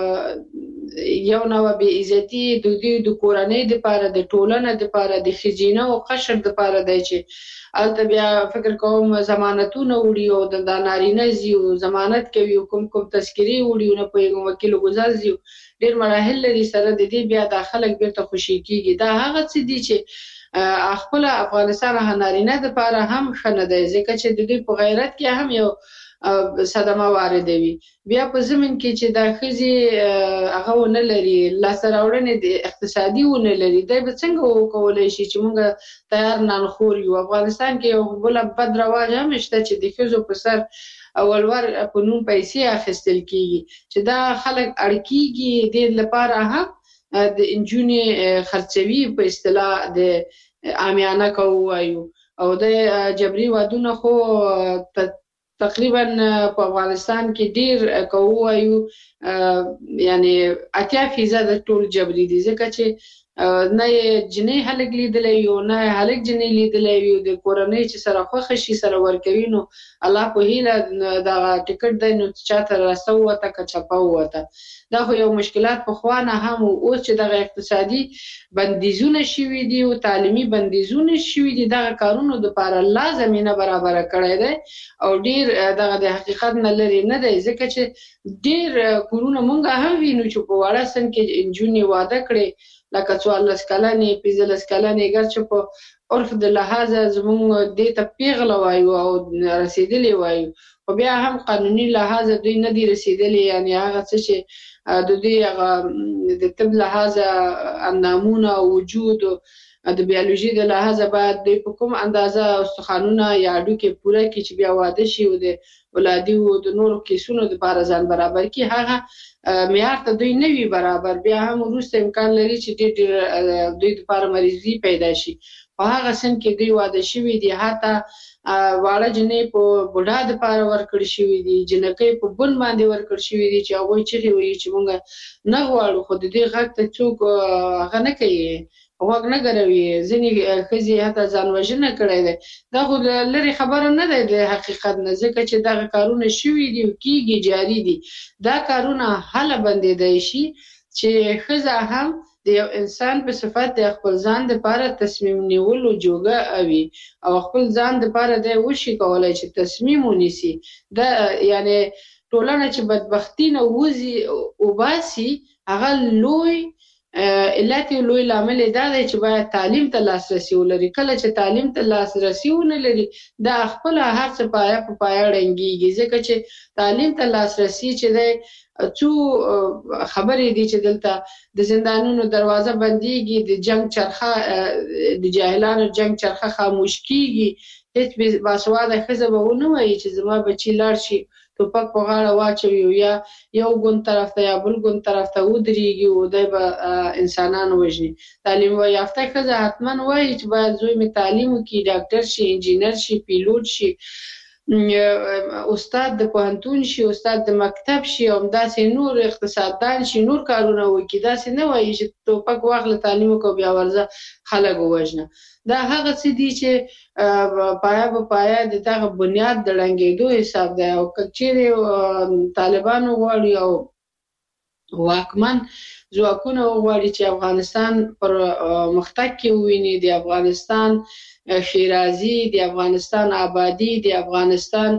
یو نوع بې عزتي د دوی د کورنۍ دپاره، د ټولنې دپاره، د ښځینه او قشر دپاره دی چې هلته بیا فکر کوم ضمانتونه وړي او د نارینه ځي او ضمانت کوي او کوم کوم تذکرې وړي او نه پوهېږم وکیل ګزار ځي، ډېر مراحل لري. سره د دې بیا دا خلک بیرته خوشي کېږي. دا هغه څه دي چې خپل افغانستان هغه نارینه دپاره هم ښه نه دی، ځکه چې د دوی په غیرت کې هم یو صدمه واردوي. بیا په ضمن کې چې دا ښځې هغه ونه لري، لاسته راوړنې د اقتصادي ونه لري، دی به څنګه وکولی شي چې موږ تیار نانخور یو؟ افغانستان کې یو بله بد رواج هم شته چې د ښځو په سر اولور په نوم پیسې اخیستل کېږي، چې دا خلک اړ کېږي دې لپاره هم د نجونې خرڅوي په اصطلاح د عامیانه که ووایو. او د جبري ودونه خو تقریبا په افغانستان کې ډیر که ووایو یعنی اتیا فیصده ټول جبري دي، ځکه چې نه یې جنۍ هلک لیدلی وي او نه یې هلک جنۍ لیدلی وي. د کورنۍ چې سره خوښه شي سره ورکوي، نو الله پوهېږي دغه ټکټ دی نو چاته راسته ووته که چپه ووته. دا خو یو مشکلات پخوا نه هم اوس چې دغه اقتصادي بندیزونه شوي دي او تعلیمي بندیزونه شوي دي، دغه کارونو دپاره الله زمینه برابره کړی دی او ډېر دغه د حقیقت نه لرې نه دی، ځکه چې ډېر کورونه مونږ هم وینو چې په واړه سن کې نجونې واده کړې لکه څوارلس کلنې پنځلس کلنې ګرچې په عرف د لحاظه زموږ دې ته پیغله وایو او رسیدلې وایو خو بیا هم قانوني لحاظه دوی نه دي رسیدلي یعنی هغه څه چې د دوی هغه د طب لحاظه اندامونه وجود د بیولوژي د لحاظه باید دوی په کوم اندازه استخوانونه یا هډوکي پوره کړي چې بیا واده شي او د ولادي او د نورو کیسونو لپاره ځان برابر کړي هغه معیار ته دوی نه وي برابر بیا هم وروسته امکان لري چې ډېر ډېر دوی لپاره مریضي پیدا شي په هغه سن کې دوی واده شوي دي حتی واړه جنې په بوډا دپاره ورکړل شوي دي جنکۍ په بن باندې ورکړل شوي دي چې هغوی چغې وایي چې موږ نه غواړو خو د دې غږ ته څوک هغه نه کوي غوږ نه ګروي ځینې ښځې حتی ځان وژنه کړی دی دا خو لرې خبره نه دی د حقیقت نه ځکه چې دغه کارونه شوي دي او کېږي جاري دي دا کارونه هله بندېدی شي چې ښځه هم د یو انسان په صفت د خپل ځان دپاره تصمیم نیولو جوګه وي او خپل ځان دپاره دی وشي کولی چې تصمیم ونیسي دا یعنې ټولنه چې بدبختي نه وځي وباسي هغه لوی علت یو لوی لامل دا دی چې باید تعلیم ته لاسرسي ولري کله چې تعلیم ته لاسرسي ونه لري دا خپله هر څه پایه په پایه ړنګېږي ځکه چې تعلیم ته لاسرسي چې دی څو خبرې دي چې دلته د زندانونو دروازه بندېږي د جنگ چرخه د جاهلانو جنگ چرخه خاموش کېږي هېڅ باسواده ښځه به ونه وایي چې زما بچي لاړ شي ټوپک په غاړه واچوي یا یو ګوند طرف ته یا بل ګوند طرف ته ودرېږي او دی به انسانان وژني تعلیم یافته ښځه حتما وایي چې باید زوی مې تعلیم وکړي ډاکټر شي انجینر شي پیلوټ شي استاد د پوهنتون شي استاد د مکتب شي او همداسې نور اقتصاددان شي نور کارونه وکړي داسې نه وایي چې ټوپک واخله تعلیم وکړه بیا ورځه خلک ووژنه دا هغه څه دي چې پایه په پایه د دغه بنیاد د ړنګېدو حساب دی او که چیرې طالبان وغواړي او واکمن ځواکونه وغواړي چې افغانستان پر مختګ کې وویني د افغانستان شیرازي د افغانستان آبادي د افغانستان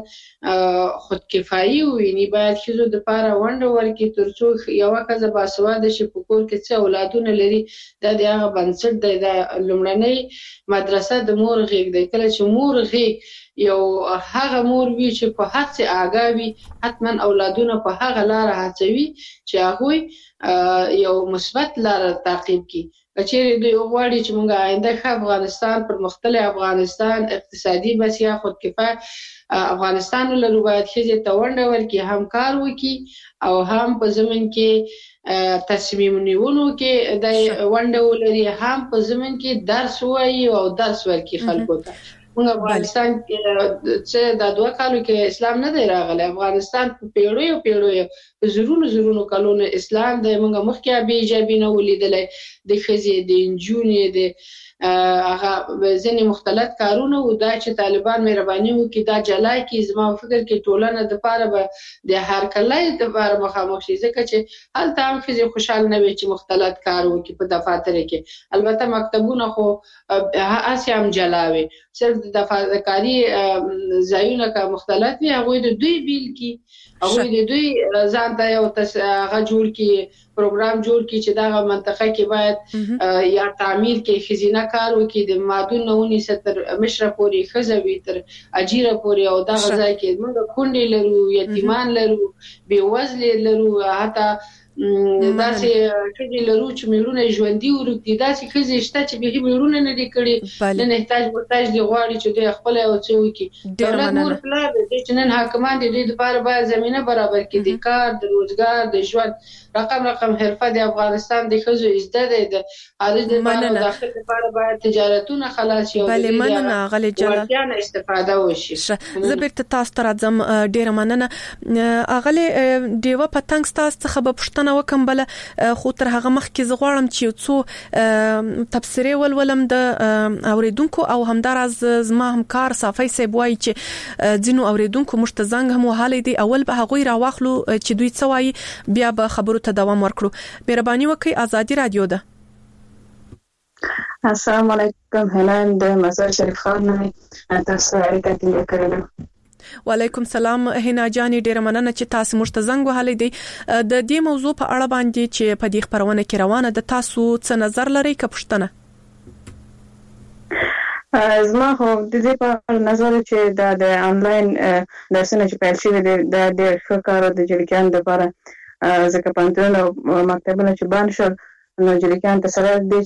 خودکفایي وویني باید ښځو دپاره ونډه ورکړي تر څو یوه ښځه باسواده شي په کور کې څه اولادونه لري دا د هغه بنسټ دی دا لومړنۍ مدرسه د مور غېږ دی کله چې مور غېږ یو هغه مور وي چې په هر څه آګاه وي حتما اولادونه په هغه لاره هڅوي چې هغوی یو مثبت لاره تعقیب کړي که چیرې دوی وغواړي چې موږ آینده ښه افغانستان پرمختللی افغانستان اقتصادي بسیا خودکفا افغانستان ولرو باید ښځې ته ونډه ورکړي هم کار وکړي او هم په ضمن کې تصمیم نیولو کې د ونډه ولري هم په ضمن کې درس ووایي او درس ورکړي خلکو ته موږ افغانستان کې څه دا دوه کالو کې اسلام نه دی راغلی افغانستان په پیړیو پیړیو په زرونو زرونو کلونو اسلام دی موږ مخکې ابي ایجابي نه ولیدلی د ښځې د نجونې د هغه ځینې مختلط کارونه و دا چې طالبان مهرباني وکړي دا جلا کړي زما په فکر کې ټولنه دپاره به د هرکلی دپاره مخامخ شي ځکه چې هلته هم ښځې خوشحال نه وي چې مختلط کار وکړي په دفاتره کې البته مکتبونه خو هسې هم جلا وي صرف د دفاترکاري ځایونه که مختلط وي هغوی د دوی بیل کړي هغوی د دوی ځان ته یو هغه جوړ کړي پروګرام جوړ کړي چې دغه منطقه کې باید یا تعمیر کې ښځینه کار وکړي د مادون نه ونیسه تر مشره پورې ښځه وي تر اجیره پورې او دغه ځای کې موږ کونډې لرو یتیمان لرو بېوزلې لرو حتی داسې ښځې لرو چې میړونه یې ژوندي ورک دي داسې ښځې شته چې بیخي میړونه نه دي کړي نن احتاج محتاج دي غواړي چې دوی خپله یو څه وکړي دولت مور پلار دی چې نن حاکمان د دوی دپاره باید زمینه برابر کړي د کار د روزګار د ژوند رقم رقم حرفه د افغانستان د ښځو زده دی د خارج د داخل لپاره باید تجارتونه خلاص شي او د دې وړتیا نه استفاده وشي زه بیرته تاسو ته راځم ډېره مننه اغلې ډیوه پتنګ ستاسو څخه به پوښتنه وکم بله خو تر هغه مخکې زه غواړم چې یو څو تبصرې ولولم د اوریدونکو او همداراز زما همکار صافی صاحب وایي چې ځینو اوریدونکو موږ ته زنګ هم وهلی دی اول به هغوی راواخلو چې دوی څه وایي بیا به خبرو ته دوام ورکړو مهرباني وکړئ ازادي رادیو ده السلام علیکم هلند مزار شریف خان نمی تاسو اړیکه ټینګه کړې وعلیکم سلام هینا جانی، ډیره مننه چې تاسو موږ ته زنګ وهلی دی. د دې موضوع په اړه باندې چې په دې خبرونه کې روانه ده، تاسو څه نظر لرئ که پوښتنه؟ زما خو د دې په نظر چې دا د انلاین درسونه چې پیل شوي دي دا ډېر ښه کار د جلکیانو لپاره، ځکه پوهنتونونه او مکتبونه چې بند شول نو جلکیانو ته سره دی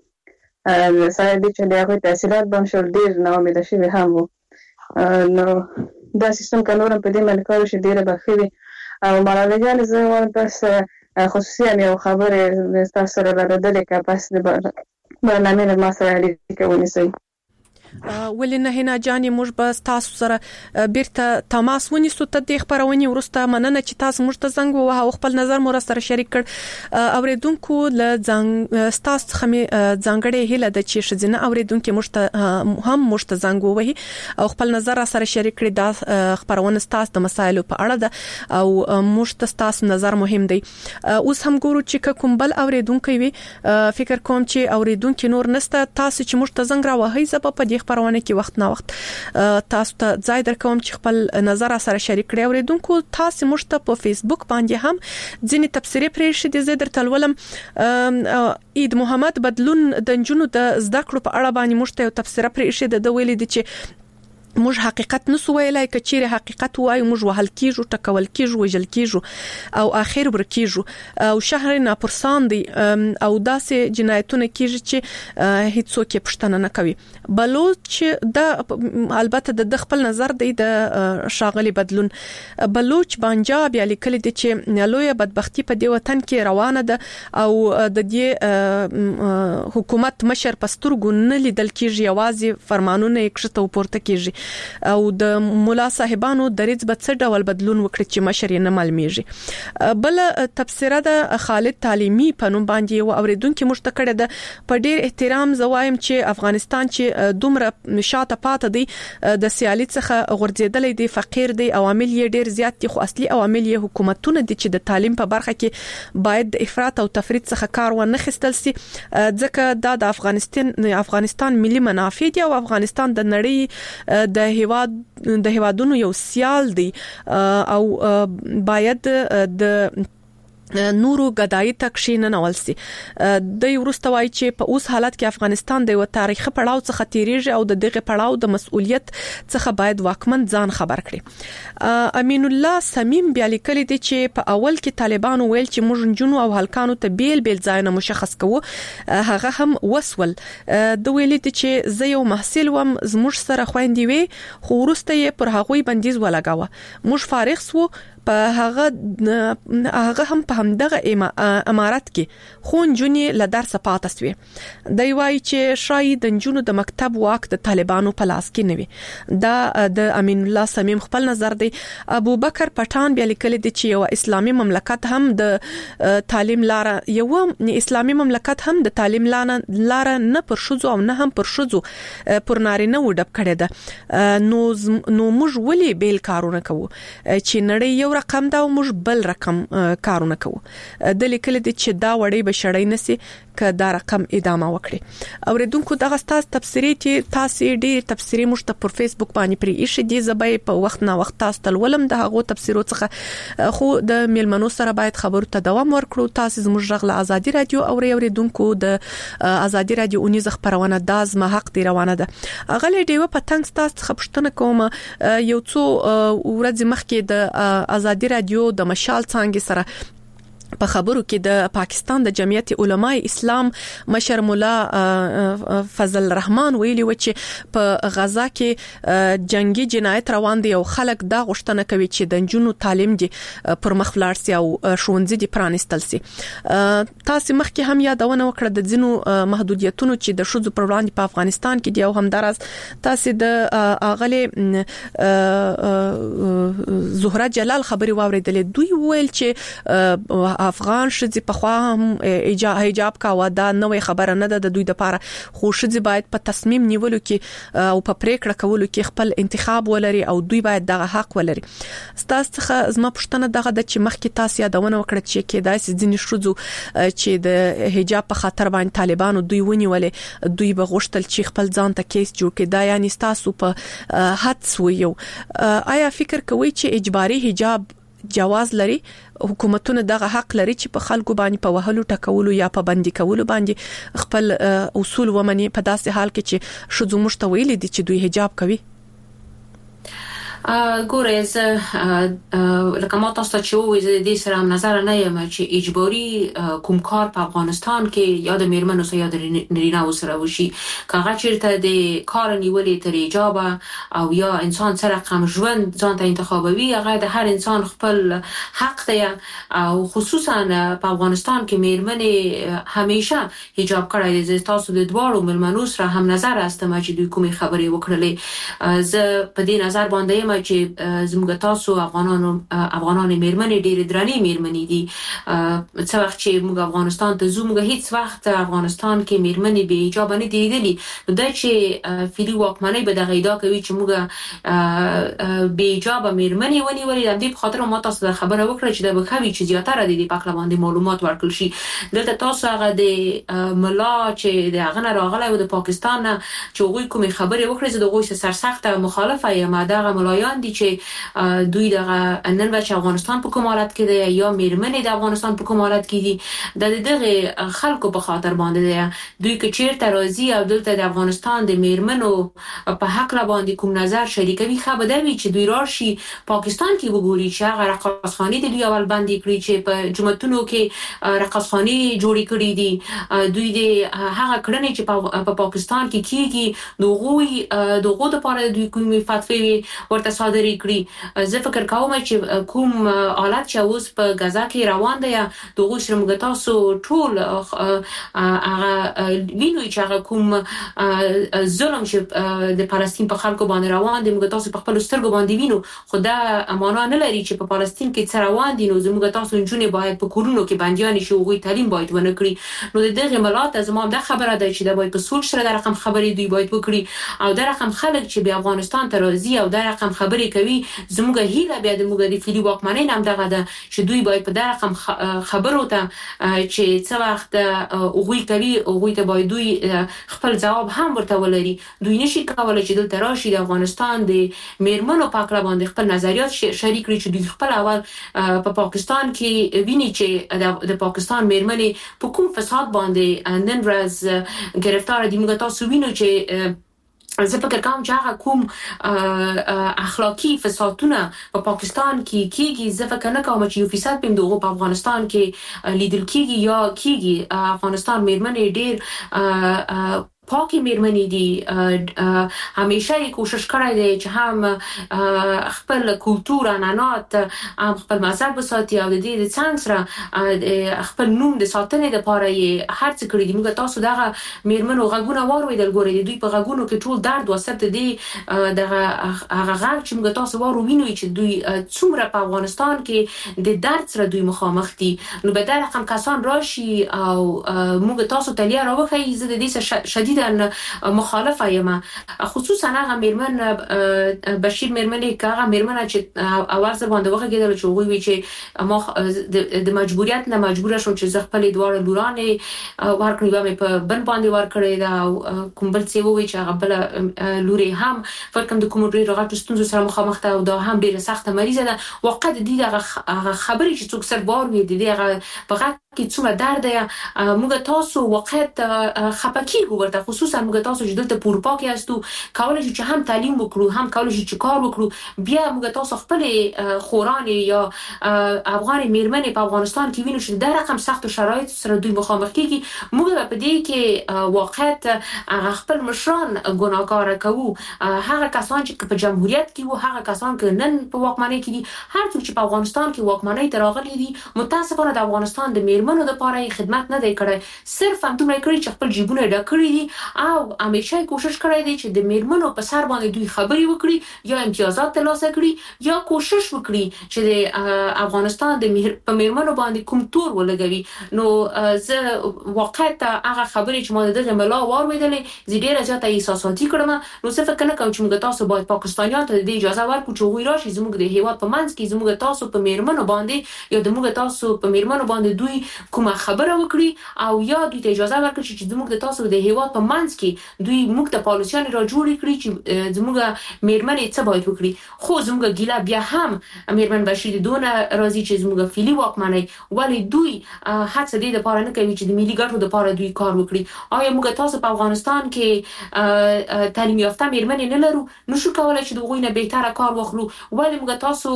چې سره دی چې د هغوی تحصیلات بند شول، ډېر ناامیده شوي هم وو. نو دا سیستم که نور هم په دې باندې کار وشي ډېره به ښه وي. او ملالۍ جانې زه وایم تاسو خصوصي هم یو خبرې ستاسو سره لرلې که بس د برنامې له ما سره اړیکه ونیسئ. ولې نه هینا جانې، موږ به تاسو سره بیرته تماس ونیسو. ته د خبرونې وروسته مننه چې تاسو موږ ته زنګ ووهه او خپل نظر مو سره شریک کړ. اوریدونکو له تاسو څخه مې ځانګړې هیله ده چې ښځینه اوریدونکو موږ ته هم موږ ته زنګ ووهي او خپل نظر سره شریک کړي. دا خبرونه تاسو د مسایلو په اړه ده او موږ ته تاسو نظر مهم دی. اوس هم ګورو چې کوم بل اوریدونکو وي، فکر کوم چې اوریدونکو نور نسته. تاسو چې موږ ته زنګ راوهي زه په دې خبرونه کې وخت نه وخت تاسو ته ځای درکوم چې خپل نظر سره شریک کړئ. اوریدونکو تاسو موږ ته په فیسبوک باندې هم ځینې تبصرې پرې شې دي، زه درته لولم. عید محمد بدلون د نجونو د زده کړو په اړه باندې موږ ته یو تبصره پرې شې د ویلې دي چې موږ حقیقت نسو ویلای، که چیرې حقیقت وایو موږ وهل کیږو، ټکول کیږو، وجل کیږو او اخر ورکیږو او شهر ناپرسان دی او داسې جنایتونه کیږي چې هیڅوک یې پوښتنه نه کوي. بلوچ د البته د خپل نظر دی د شاغلي بدلون. بلوچ بانجاب یا لیکل دي چې لویه بدبختی په دې وطن کې روانه ده او د دې حکومت مشر پسترګو نه لیدل کیږي، یوازې فرمانونه یې کښته پورته کیږي او د مولا صاحبانو دریځ به څه ډول بدلون وکړي چې مشر یې نه معلومیږي. بل تبصره د خالد تعلیمی په نوم باندې او اوریدونکو موږ ته کړه ده. په ډیر احترام زوایم چې افغانستان چې دومره شاته پاتې دی، د سیالي څخه غورځېدلې دی، فقیر دی، عوامل یې ډیر زیات دي، خو اصلي عوامل یې حکومتونه دي چې د تعلیم په برخه کې باید د افراط او تفرید څخه کار ونه خستل سي، ځکه دا د افغانستان افغانستان ملي منافع دي او افغانستان د نړۍ د هیواد د هیوادونو یو سیال دی او باید د نورو غدای تکشي نه نول سي. د ورستوي چې په اوس حالت کې افغانستان د یو تاریخي پړاو څخه تیریږي او د دغه پړاو د مسؤلیت څخه باید واکمن ځان خبر کړي. امین الله سمیم بیا لیکلی دی چې په اول کې طالبانو ویل چې موږ جنو او هلکانو ته بیل بیل ځایونه مشخص کوو، هغه هم وسول. د ویل دي چې زه یو محصل وم، زموږ سره خويندې وي، خو ورسته یې پر هغوی بندیز ولګاوه. موږ فارغ سو، په هغه هغه هم په همدغه امارات کې خون جونې له درس پاتې سوې. د وایي چې شاید د جنونو د مکتب واک د طالبانو په لاس کې نه وي. دا د امین الله سمیم خپل نظر دی. ابو بکر پټان بیا لیکلی دی چې یو اسلامي مملکت هم د تعلیم لار یو اسلامي مملکت هم د تعلیم لار نه پر شوزو او نه هم پر شوزو پر نارینه وډب کړي ده. نو نو موږ ولې بیل کارونه کوو چې نړۍ یو رقم دا او موږ بل رقم کارونه کوو. د لیکل دي چې دا وړي بشړای نسی که دا رقم ادامه وکړي. اوریدونکو دغه تاسو تفسیری چې تاسو ډیر تفسیری موږ ته پر فیسبوک باندې پرې ایښې دي، زبې په وخت نه وخت تاسو تلولم د هغه تفسیرو څخه، خو د میلمنو سره باید خبرو ته دوام ورکړو. تاسو زموږ غږ له ازادي رادیو او اوریدونکو د ازادي رادیو اونیز خبرونه د زما حق دی روانه ده. اغلی دیو په تنګ تاسو خبرشتنه کوم. یو څو ورځې مخکې د ازادي رادیو د مشال څنګه سره په خبرو کې د پاکستان د جمعیت علماء اسلام مشر مولا فضل الرحمن ویلي و چې په غزا کې جنگي جنایت روان دي او خلک دا غوښتنه کوي چې د جنونو تعلیم دي پر مخ ولاړ سي او ښوونځي دي پرانستل سي. تاسو مخکې هم یادونه وکړه د ځینو محدودیتونو چې د شذو پر وړاندې په افغانستان کې دي او همدارس تاسو د اغلی زهره جلال خبري واوریدلې. دوی ویل چې افغان شذي په خوا هم حجاب کاوه دا نوې خبره نه ده د دوی لپاره خو شذي باید په تصمیم نیولو کې او په پریکړه کولو کې خپل انتخاب ولري او دوی باید دغه حق ولري. ستاسو څخه زما پوښتنه دغه د چې مخکې تاسو یادونه وکړه چې کې داسې ځینې شذو چې د حجاب په خاطر باندې طالبانو دوی ونیولې دوی به غوښتل چې خپل ځان ته کیس جوړ کړي دا یعنی تاسو په حد سویو. آیا فکر کوئ چې اجباري حجاب جواز لري حکومتونه دغه حق لري چې په خلکو باندې په وهلو ټکولو یا په بندي کولو باندې خپل اصول ومني په داسې حال کې چې شذو مشتویل دي چې دوی حجاب کوي؟ ګوره زه لکه ما تاسو ته چې وې زه دې سره نظر نه یم چې اجباري کوم کار په افغانستان کې یا د میرمنو سره یا د نارینه‌و سره وشي کاغه چیرته د کار نیولې تر حجاب او یا انسان سره کوم ژوند ځان ته انتخابوي هغه د هر انسان خپل حق دی او خصوصا په افغانستان کې میرمنې همیشه حجاب کړی دي. تاسو د دوړو میرمنو سره هم نظر استم چې دوی کومې خبرې وکړلې زه په دې نظر باندې چې زموږ تاسو افغانانو افغانان میرمنې ډېر درنې میرمنې دي. څو وخت چې موږ افغانستان ته زو موږ هیڅ وخت افغانستان کې میرمنې به حجاب نه دي لیدلي نو دا چې فیلی واکمنۍ به دغه ادعا کوي چې موږ به حجاب میرمنې ونیولې د دې په خاطر ما تاسو ته خبره وکړه چې د بخوي چې زیاتره د دې پاک باندې معلومات ورکړل شي. دلته تاسو هغه د ملا چې د هغه راغلی و د پاکستان چې هغه کومې خبرې وکړې زه د هغه سرسخت مخالفه یم. دغه ملایان دي چې دوی دغه نن بچ افغانستان په کوم حالت کې دی یا میرمنې د افغانستان په کوم حالت کې دي د دغه خلکو په خاطر باندې دی دوی که چیرته راځي او دلته د افغانستان د میرمنو په حق را باندې کوم نظر شریکوي خو به دوی چې دوی راشي پاکستان کې وګوري چې هغه رقاصخانې د دوی اول باندې کړی چې په جمعتونو کې رقاصخانې جوړې کړې دي دوی د هغه کړنې چې په پاکستان کې کیږي دوغوي دوغو د پاره دوی کومې فتوی ورته صادرې کړې. زه فکر کوم چې کوم حالت چې اوس په غزا کې روان دی دغه سره موږ تاسو ټول هغه وینو چې هغه کوم ظلم چې د فلسطین په خلکو باندې روان دی موږ تاسو په خپل سترګو باندې وینو خو دا امانه نه لري چې په فلسطین کې څه روان دي نو موږ تاسو جنونه باید په کورونو کې بنديان شي او تعلیم باید ونه کړی نو دغه ملات زموږ د خبره ده چې د باید په سوچ سره د رقم خبرې دوی باید وکړي او د رقم خلک چې به افغانستان ته راځي او د رقم خبرې کوي زموږ هیله بیا د موږ د فیلی واکمنۍ نام دغه ده چې دوی باید په د رقم خبرو ته چې څه وخت اوغوي کوي اوغوي ته باید دوی خپل جواب هم ورته ولري. دوی نشي کولای چې دلته راشي د افغانستان د میرمنو په اړه باندې خپل نظریات شریک کړي چې دوی خپل اول په پا پاکستان کې ویني چې د پاکستان میرمنې په کوم فساد باندې نن ورځ گرفتار دي. موږ تاسو وینو چې زه فکر کوم چې هغه کوم اخلاقی فسادونه په پاکستان کې کیږي زه فکر نه کوم چې یو فیصد په دغه په افغانستان کې لیدل کیږي یا کیږي. افغانستان میرمنې ډېر پاکی میرمنې دي همیشه یې کوشش کړی دی چې هم خپل کلتور عنعنات هم خپل مذهب وساتي او د دې د څنګ سره خپل نوم د ساتنې لپاره یې هر څه کړی دي. موږ تاسو دغه میرمنو غږونه واورېدل ګورئ دوی په غږونو کې ټول درد وسط دي دغه هغه غږ چې موږ تاسو واورو چې دوی څومره په افغانستان کې د درد سره دوی مخامخ دي نو به دا رقم کسان راشي او موږ تاسو ته لاره وښیي. زه د دې شدید مخالفه یم خصوصا هغه میرمن بشیر میرمنې هغه میرمنه چې اول ځل باندې وغږېدل چې وایي چې ما د مجبوریت نه مجبور شوم چې زه خپل دوه لورانې ورکړم مې په بن باندې ورکړې دا او کوم بل څه وایي چې هغه بل لوري هم فرکم د کوم ډېر راغټ ستونزو سره مخامخ ده او دا هم ډېر سخت مریضه ده واقع د دې هغه خبرې چې څوک سر بار وي د دې هغه په کې څومره درد دی موږ تاسو واقعیت خپکی ورته خصوصا موږ تاسو چې دلته پورپا کې یاستو کولای شو چې هم تعلیم وکړو هم کولای شو چې کار وکړو بیا موږ تاسو خپل خوران یا افغان میرمنې په افغانستان کې وینو چې د رقم سخت شرایط سره دوی مخامخ کیږي موږ په دې کې واقعیت هغه خپل مشران ګناهکار کوو هغه کسان چې په جمهوریت کې وو هغه کسان چې نن په واکمنۍ کې دي هر څوک چې په افغانستان کې واکمنۍ ته راغلي دي متاسفانه د افغانستان د میرمنو لپاره خدمت نه دی کړی صرف هم دومره کړی چې خپل جیبونه ډک کړی دي او همیشه کوشش کړی دی چې د میرمنو په سر باندې دوی خبري وکړي یا امتیازات ترلاسه کړي یا کوشش وکړي چې د افغانستان د په میرمنو باندې کوم تور ولګوي. نو زه واقعیت هغه خبرې چې ما دغه ملا وارویدلې زه ډیره زیاته احساساتي کړم. نو څه فکر نه کوم چې موږ تاسو باید پاکستانیانو ته د اجازه ورکړو چې وی راشي زموږ د هیواد په منځ کې زموږ تاسو په میرمنو باندې یا د موږ تاسو په میرمنو باندې دوی کومه خبره وکړي او یا دوی ته اجازه ورکړي چې زموږ د تاسو د هیواد په منځ کې دوی موږ ته پالیسیان را جوړ کړي چې زموږ میرمنې څه باید وکړي. خو زموږ ګیله بیا هم میرمن بشیر دونه راځي چې زموږ فعلی واکمنۍ ولی دوی هڅه دې لپاره نه کوي چې د ملي ګټو لپاره دوی کار وکړي. آیا موږ تاسو په افغانستان کې تعلیم یافته میرمنې نه لرو؟ نشو کولای چې د غوی نه بهتره کار واخلو. ولی موږ تاسو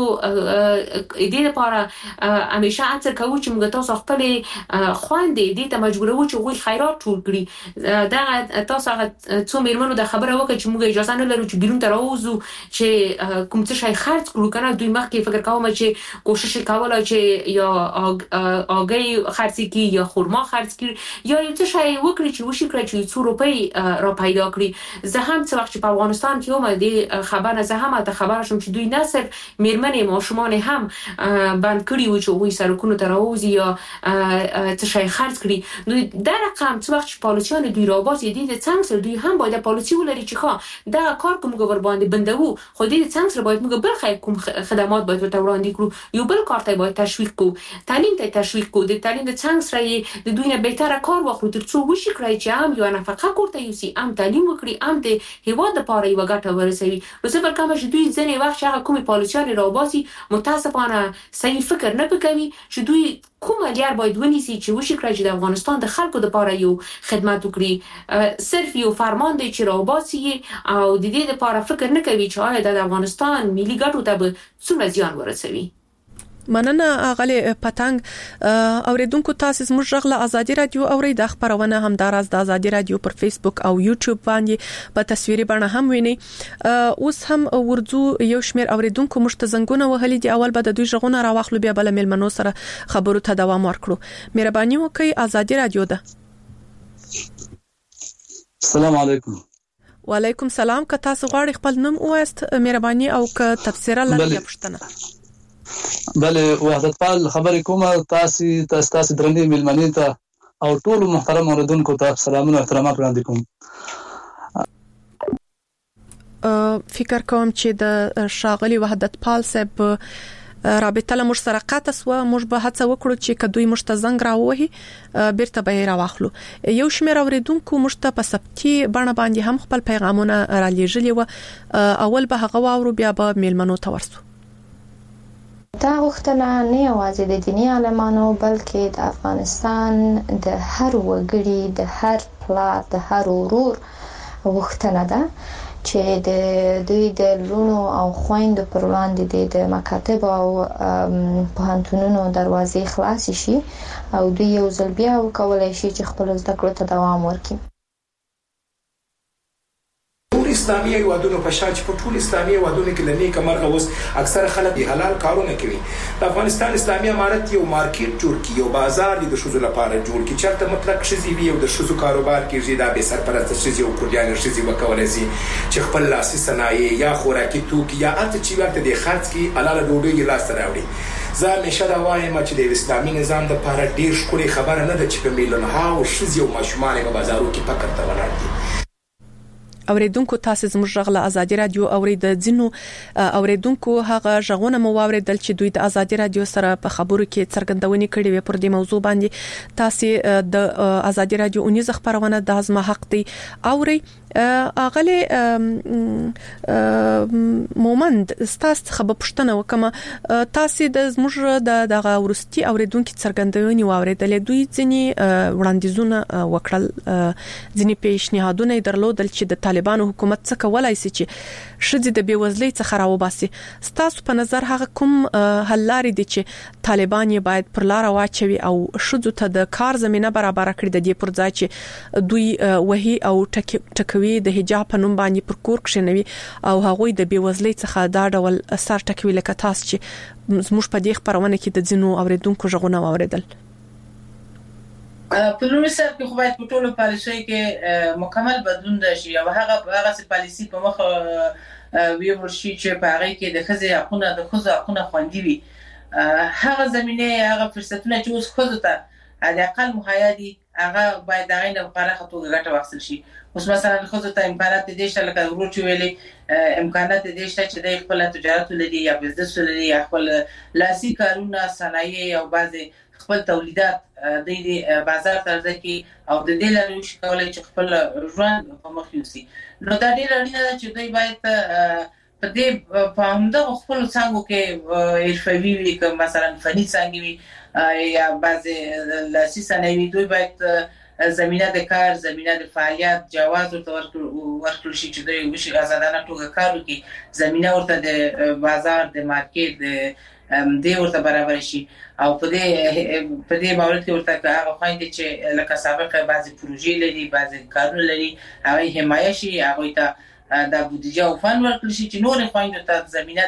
دې لپاره همیشه هڅه کوو چې موږ تاسو خپل خويندې دې ته مجبورو چې غوی خیرات ټول کړي. دا تاسو هغه څو میرمنو د خبره وکړي چې موږ اجازه نه لرو چې بیرون ته راوځو چې کوم څه شي خرڅ کړو کنه. دوی مخکې فکر کوم چې کوشش کوله چې یا اگې خرڅ کی یا خرما خرڅ کړي یا یو څه شي وکړي چې وشي کړي چې څو روپۍ را پیدا کړي. زه هم څه وخت په افغانستان کې ومه دې خبره زه هم ته خبر شوم چې دوی نه صرف میرمنې ماشومان هم بند کړي و چې وې سرکونو ته راوځي یا څه شي خرڅ کړي. نو دا رقم څه وخت پالیسیان دوی راباسي دي د څنګه سره دوی هم باید پالیسی ولري چې ښه دا کار کوم ور باندې بندو خو دې څنګه سره باید موږ بل خیر کوم خدمات باید ورته وړاندې کړو. یو بل کار ته باید تشویق کو تعلیم ته تشویق کو د تعلیم د څنګه سره د دوی نه بهتره کار واخلو تر څو وشي کړی چې هم یو نفقه کوته یوسي هم تعلیم وکړي هم د هیواد لپاره یو ګټه ورسوي. نو څه فرق کوي چې دوی ځنې وخت هغه کومې پالیسیان راباسي متاسفانه صحیح فکر نه کوي چې دوی کوم اړیر باید ونیسي چې وشي کړی چې د افغانستان د خلکو لپاره یو خدمت وکړي. صرف یو فرمان دی چې راباسي او د دې لپاره فکر نه کوي چې آیا د افغانستان ملي ګټو ته به څومره زیان ورسوي. مننه اغلی پتنګ. اوریدونکو تاسو زموږ غږ له ازادي رادیو اوري د خبرونه هم دراز د ازادي رادیو پر فیسبوک او یوټیوب باندې په تصویري بڼه هم ویني. اوس هم ورځو یو شمیر اوریدونکو مشتزنګونه وهلي دي. اول به د دوی غږونه راوخلو بیا بل ملمنو سره خبرو ته دوام ورکړو. مهرباني وکړئ ازادي رادیو ده. السلام علیکم. وعلیکم السلام. که تاسو غواړئ خپل نوم وایست مهرباني او که تفسیر لري پښتنه. بله وحدت پال خبرې کومه تاسو تاسو درنې ملمنې ته او ټول محترم اوریدونکو ته سلامونه او احترامات وړاندې کوم. فکر کوم چې د شاغلي وحدت پال صاحب رابطه له مش سره قطع سو مش به هڅه وکړو چې کدوې مشتزنګ راوهي بیرته به راواخلو. یو شمیر اوریدونکو مشته په سبتي بڼه باندې هم خپل پیغامونه را لېږلي و. اول به هغه واورو بیا به میلمنو ته ورسو. دا غوښتنه نه یوازې د دیني عالمانو بلکې د افغانستان د هر وګړي د هر پلار د هر ورور غوښتنه ده چې د دوی د لونو او خويندو پر وړاندې د مکاتب او پوهنتونونو دروازې خلاص شي او دوی یو ځل بیا وکولای شي چې خپل زده کړو ته دوام ورکړي. اسلامي هیوادونو په شان چې په ټول اسلامي هیوادونو کې لنی کمرغه اوس اکثر خلک حلال کارونه کوي. د افغانستان اسلامي امارت یو مارکیټ جوړ کړي، یو بازار د شوزو لپاره جوړ کړي، چرته مطلق شذي وي او د شوزو کاروبار کېږي دا به سرپرست شذي او کوډیان شذي وکولای شي چې خپل لاسي صنایع یا خوراکي توکي یا اته چې ورته د خرڅ کی حلال ډوډۍ لاس راوړي. زه همیشه دا وایم چې د اسلامي نظام د لپاره ډیر ښکلي خبره نه ده چې په میلیونها او شذي او ماشومان په بازارو کې پکړ ته ولاړ دي. اوریدونکو تاسو زموږ غږ له ازادي رادیو اورید ځینو اوریدونکو هغه غږونه مو واوریدل چې دوی د ازادي رادیو سره په خبرو کې څرګندونې کړې وي پر دې موضوع باندې. تاسو د ازادي رادیو اونیز خبرونه د ازما حق دی اوري. اغلی مومند ستاسو خبر پښتنه وکم تاسو د زموږ د دغه ورستي اوریدونکو څرګندونې واوریدل دوی ځینی وړاندیزونه وکړل ځینی پیشنهادونه درلودل چې د طالبانو حکومت څخه کولای شي چې شذې د بیوزلۍ څخه راوباسي. ستاسو په نظر هغه کوم حل لري دي چې طالبان یې باید پر لار واچوي او شذو ته د کار زمينه برابر کړي د دې پر ځای چې دوی وਹੀ او ټکوي د حجاب په نوم باندې پر کور کښنوي او هغوی د بیوزلۍ څخه دا ډول سر ټکوي لکه تاسو چې زموږ په دې خبرونه کې د ځینو اوریدونکو ژغونه اوریدل. په لومړي سر کې خو باید په ټولو پالیسۍ کې مکمل بدلون راشي او هغه هغه پالیسي په مخ ویول شي چې په هغه کې د ښځې حقونه د ښځو حقونه خوندي وي. هغه زمینه هغه فرصتونه چې اوس ښځو ته د اقل مهیا دي هغه باید د هغې نه په پراخه توګه ګټه واخیستل شي. اوس مثلا ښځو ته امکانات دې شته لکه ورور چې ویلې امکانات دې شته چې د خپل تجارت ولري یا بزنس ولري یا خپل لاسي کارونه صنایع او بعضې خپل تولیدات د دې بازار ته ځکه او د دې لارې شي کولای چې خپل ژوند په مخ یوسي. نو دا ډېر اړینه ده چې دوی باید په دې په همدغه خپلو څانګو کې حرفوي وي که مثلا فني څانګې وي یا بعضې لاسي صنایع وي. دوی باید زمینه د کار زمینه د فعالیت جواز ورته ورکړل شي چې دوی وشي آزادانه توګه کار وکړي. زمینه ورته د بازار د مارکیټ د دې ورته برابر شي او په دې په دې مورد کې ورته هغه خويندې چې لکه سابقه بعضي پروژې لري بعضي کارونه لري هغه حمایت شي هغه ته د بودیجه او فند ورکړل شي چې نور خويندو ته زمينه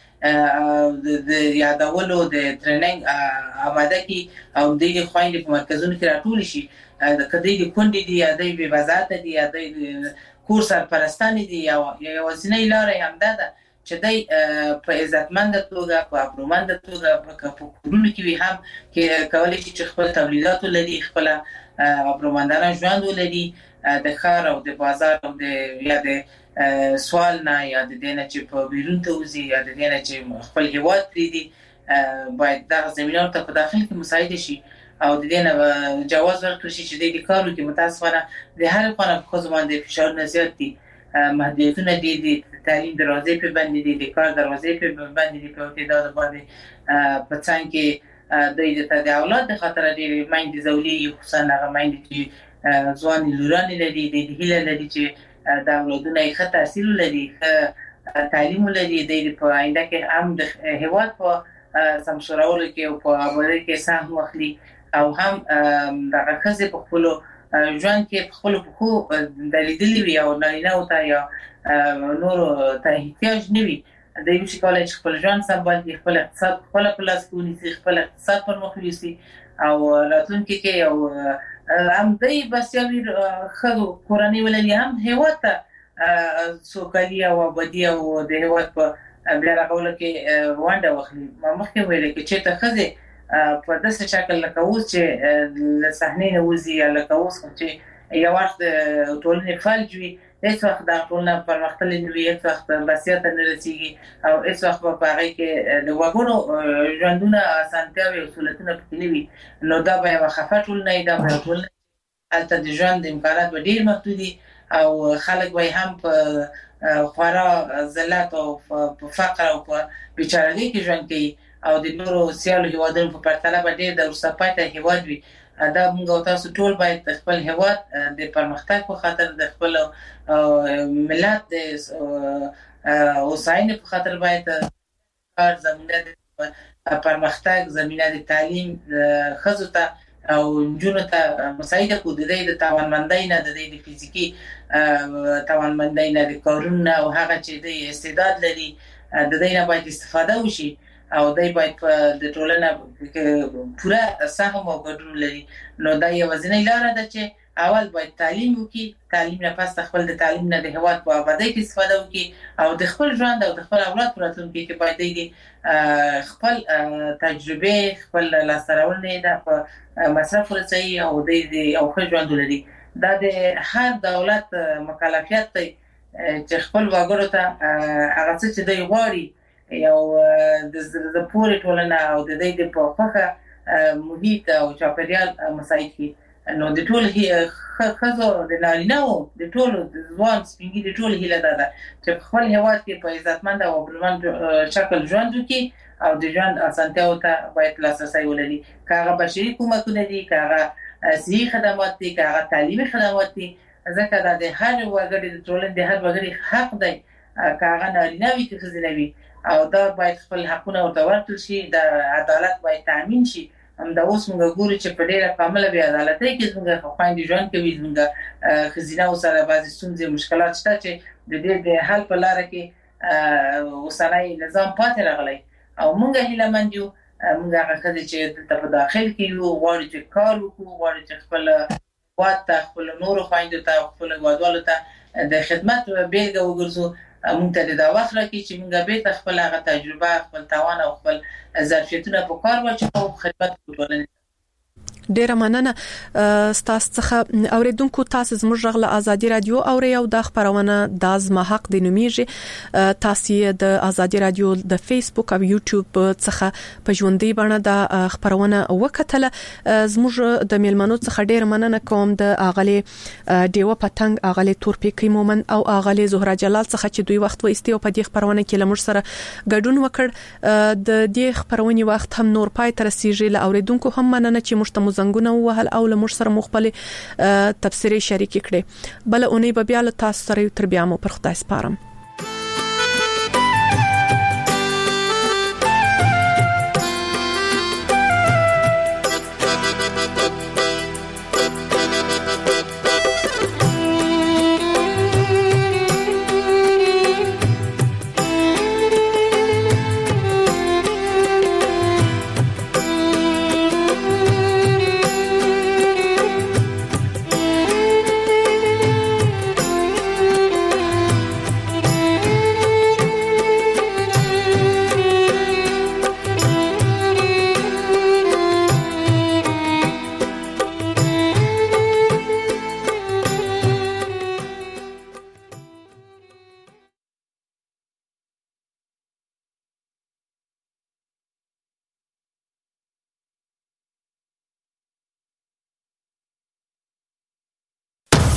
د د یادولو د ټریننګ آماده کی او د خويندې په مرکزونو کې راټول شي. د کدی د کونډې دي یا د بې وزارت دي یا د کور سرپرستان دي یا یوازینۍ لارې همدا ده چې دای په عزتمند توګه په ابرومند توګه په کورونو کې وي هم کې کولای شي چې خپل تولیدات ولري خپل ابرومندانه ژوند ولري د ښار او د بازار او د یا د سوال نه یا د دینه چې په بیرون ته وزي یا د دینه چې خپل هیواد پریدي باید دا زمينه ته په داخل کې مساعده شي او د دینه جواز ورکړي چې د کارو کې متاسفانه د هر خانه په خصوص باندې فشار نه زیات دي محدودیتونه دي د تعلیم دروازې په باندې دي د کار دروازې په باندې دي په تعداد باندې په څنګه کې د د اولاد د خاطر د مایند زولي خصوصا هغه مایند چې ځوان لوران لري د هیله لري چې د اولادونو یې ښه تحصیل لري ښه تعلیم لري د په آینده کې هم د هیواد په سمسورولو کې او په ابادۍ کې سهم واخلي او هم د ښځې په خپلو ژوند کې په خپلو پښو دلیدلي وي او نارینه او ته یا نورو ته احتیاج نه وي. دوی نشي کولای چې خپل ژوند سمبال کړي خپل اقتصاد خپل په لاس کې ونیسي خپل اقتصاد پر مخ یوسي او راتلونکي کې یو هم دوی بس یو ښځو کورنۍ ولري هم هیواد ته سوکالي او ابادي او د هیواد په بیا رغولو کې ونډه واخلي. ما مخکې ویلې چې چېرته ښځې په داسې شکل لکه اوس چې له صحنې نه وځي یا لکه اوس چې یو وخت ټولنې فلج وي هیڅ وخت دا ټولنه پرمختللې نه وي هیڅ وخت بسیاته نه رسېږي او هیڅ وخت په هغې کې د وګړو ژوندونه اسانتیاوې او سهولتونه پکې نه وي. نو دا به یوه خفه ټولنه وي دا به یوه ټولنه هلته د ژوند امکانات به ډېر محدود دي او خلک به هم په خورا ذلت او په فقر او په بیچارګۍ کې ژوند کوي او د نورو سیالو هیوادونو په پرتله به ډېر د وروسته پاتې هیواد وي. دا موږ او تاسو ټول باید د خپل هیواد د پرمختګ په خاطر د خپل ملت د اوساینې په خاطر باید کار زمینه د پرمختګ زمینه د تعلیم ښځو ته او نجونو ته مساعده کړو د دې د توانمندۍ نه د دې د فزیکي توانمندۍ نه د کارونو نه او هغه چې د استعداد لري د دې نه باید استفاده وشي او دای باید د ټولنه پوره سهم او ګډون لري. نو دا یو ځینې لاره ده چې اول باید تعلیم وکړي تعلیم نه پس خپل د تعلیم نه د هیواد په آبادۍ کې استفاده وکړي او د خپل ژوند او د خپل اولاد په راتلونکي کې باید د خپل تجربه خپل لاسته راوړنې د په مصرف ورسوي او د یو ښه ژوند ولري. دا د هر دولت مکلفیت دی چې خپل وګړو ته هغه څه چې دوی غواړي یو د پورې ټولنه او د دې د پوښښ محیط او چاپیریال مساعد کړي. نو د ټول ښځو د نارینه‌و د ټولو د ځوان سپین ږیري د ټول هیله دا ده چې خپل هیواد کې په عزتمند او ابرومند شکل ژوند وکړي او د ژوند اسانتیاوو ته باید لاسرسی ولري که هغه بشري کومکونه دي که هغه صحي خدمات دي که هغه تعلیمي خدمات دي ځکه دا د هر وګړي د ټولنې د هر وګړي حق دی که هغه نارینه وي که ښځینه وي او دا باید خپل حقونه ورته ورکړل شي د عدالت باید تامین شي. همدا اوس موږ ګورو چې په ډېره کامله بې عدالتۍ کې زموږ خویندې ژوند کوي زموږ ښځینهو سره بعضې ستونزې مشکلات شته چې د دې د حل په لاره کې اوسنی نظام پاتې راغلی او موږ هیله مند یو موږ هغه خدای چې دلته په داخل کې یو غواړي چې کار وکړو غواړي چې خپل واته خپل نور خويندو ته خپل غواړو ته د خدمت بیلګه وګرځو موږ ته دا وخت راکړي چې موږ به خپل هغه تجربه خپل توان او خپل ظرفیتونه په کار واچو خدمت وکړو. ډیره مننه ستاسو څخه اوریدونکو تاسو زموږ غږ ازادي رادیو اوري او د خبرونه د ازما حق د نومیږي تاسو د ازادي رادیو د فیسبوک او یوټیوب څخه په ژوندۍ بڼه د خبرونه وکټله. زموږ د میلمنو څخه ډیره مننه کوم د اغلی دیو پتنګ اغلی تورپیکی مومن او اغلی زهرا جلال څخه چې دوی وخت وایستي او په دې خبرونه کې لمر سره ګډون وکړ. د دې خبرونې وخت هم نور پای تر سیږي ل اوریدونکو هم مننه چې مشتمو زنګونه وهل او له موږ سره مخبل تفسیری شریک کړي. بل اونۍ به بیا له تاسو سره تر بیا مو پر خدای سپارم.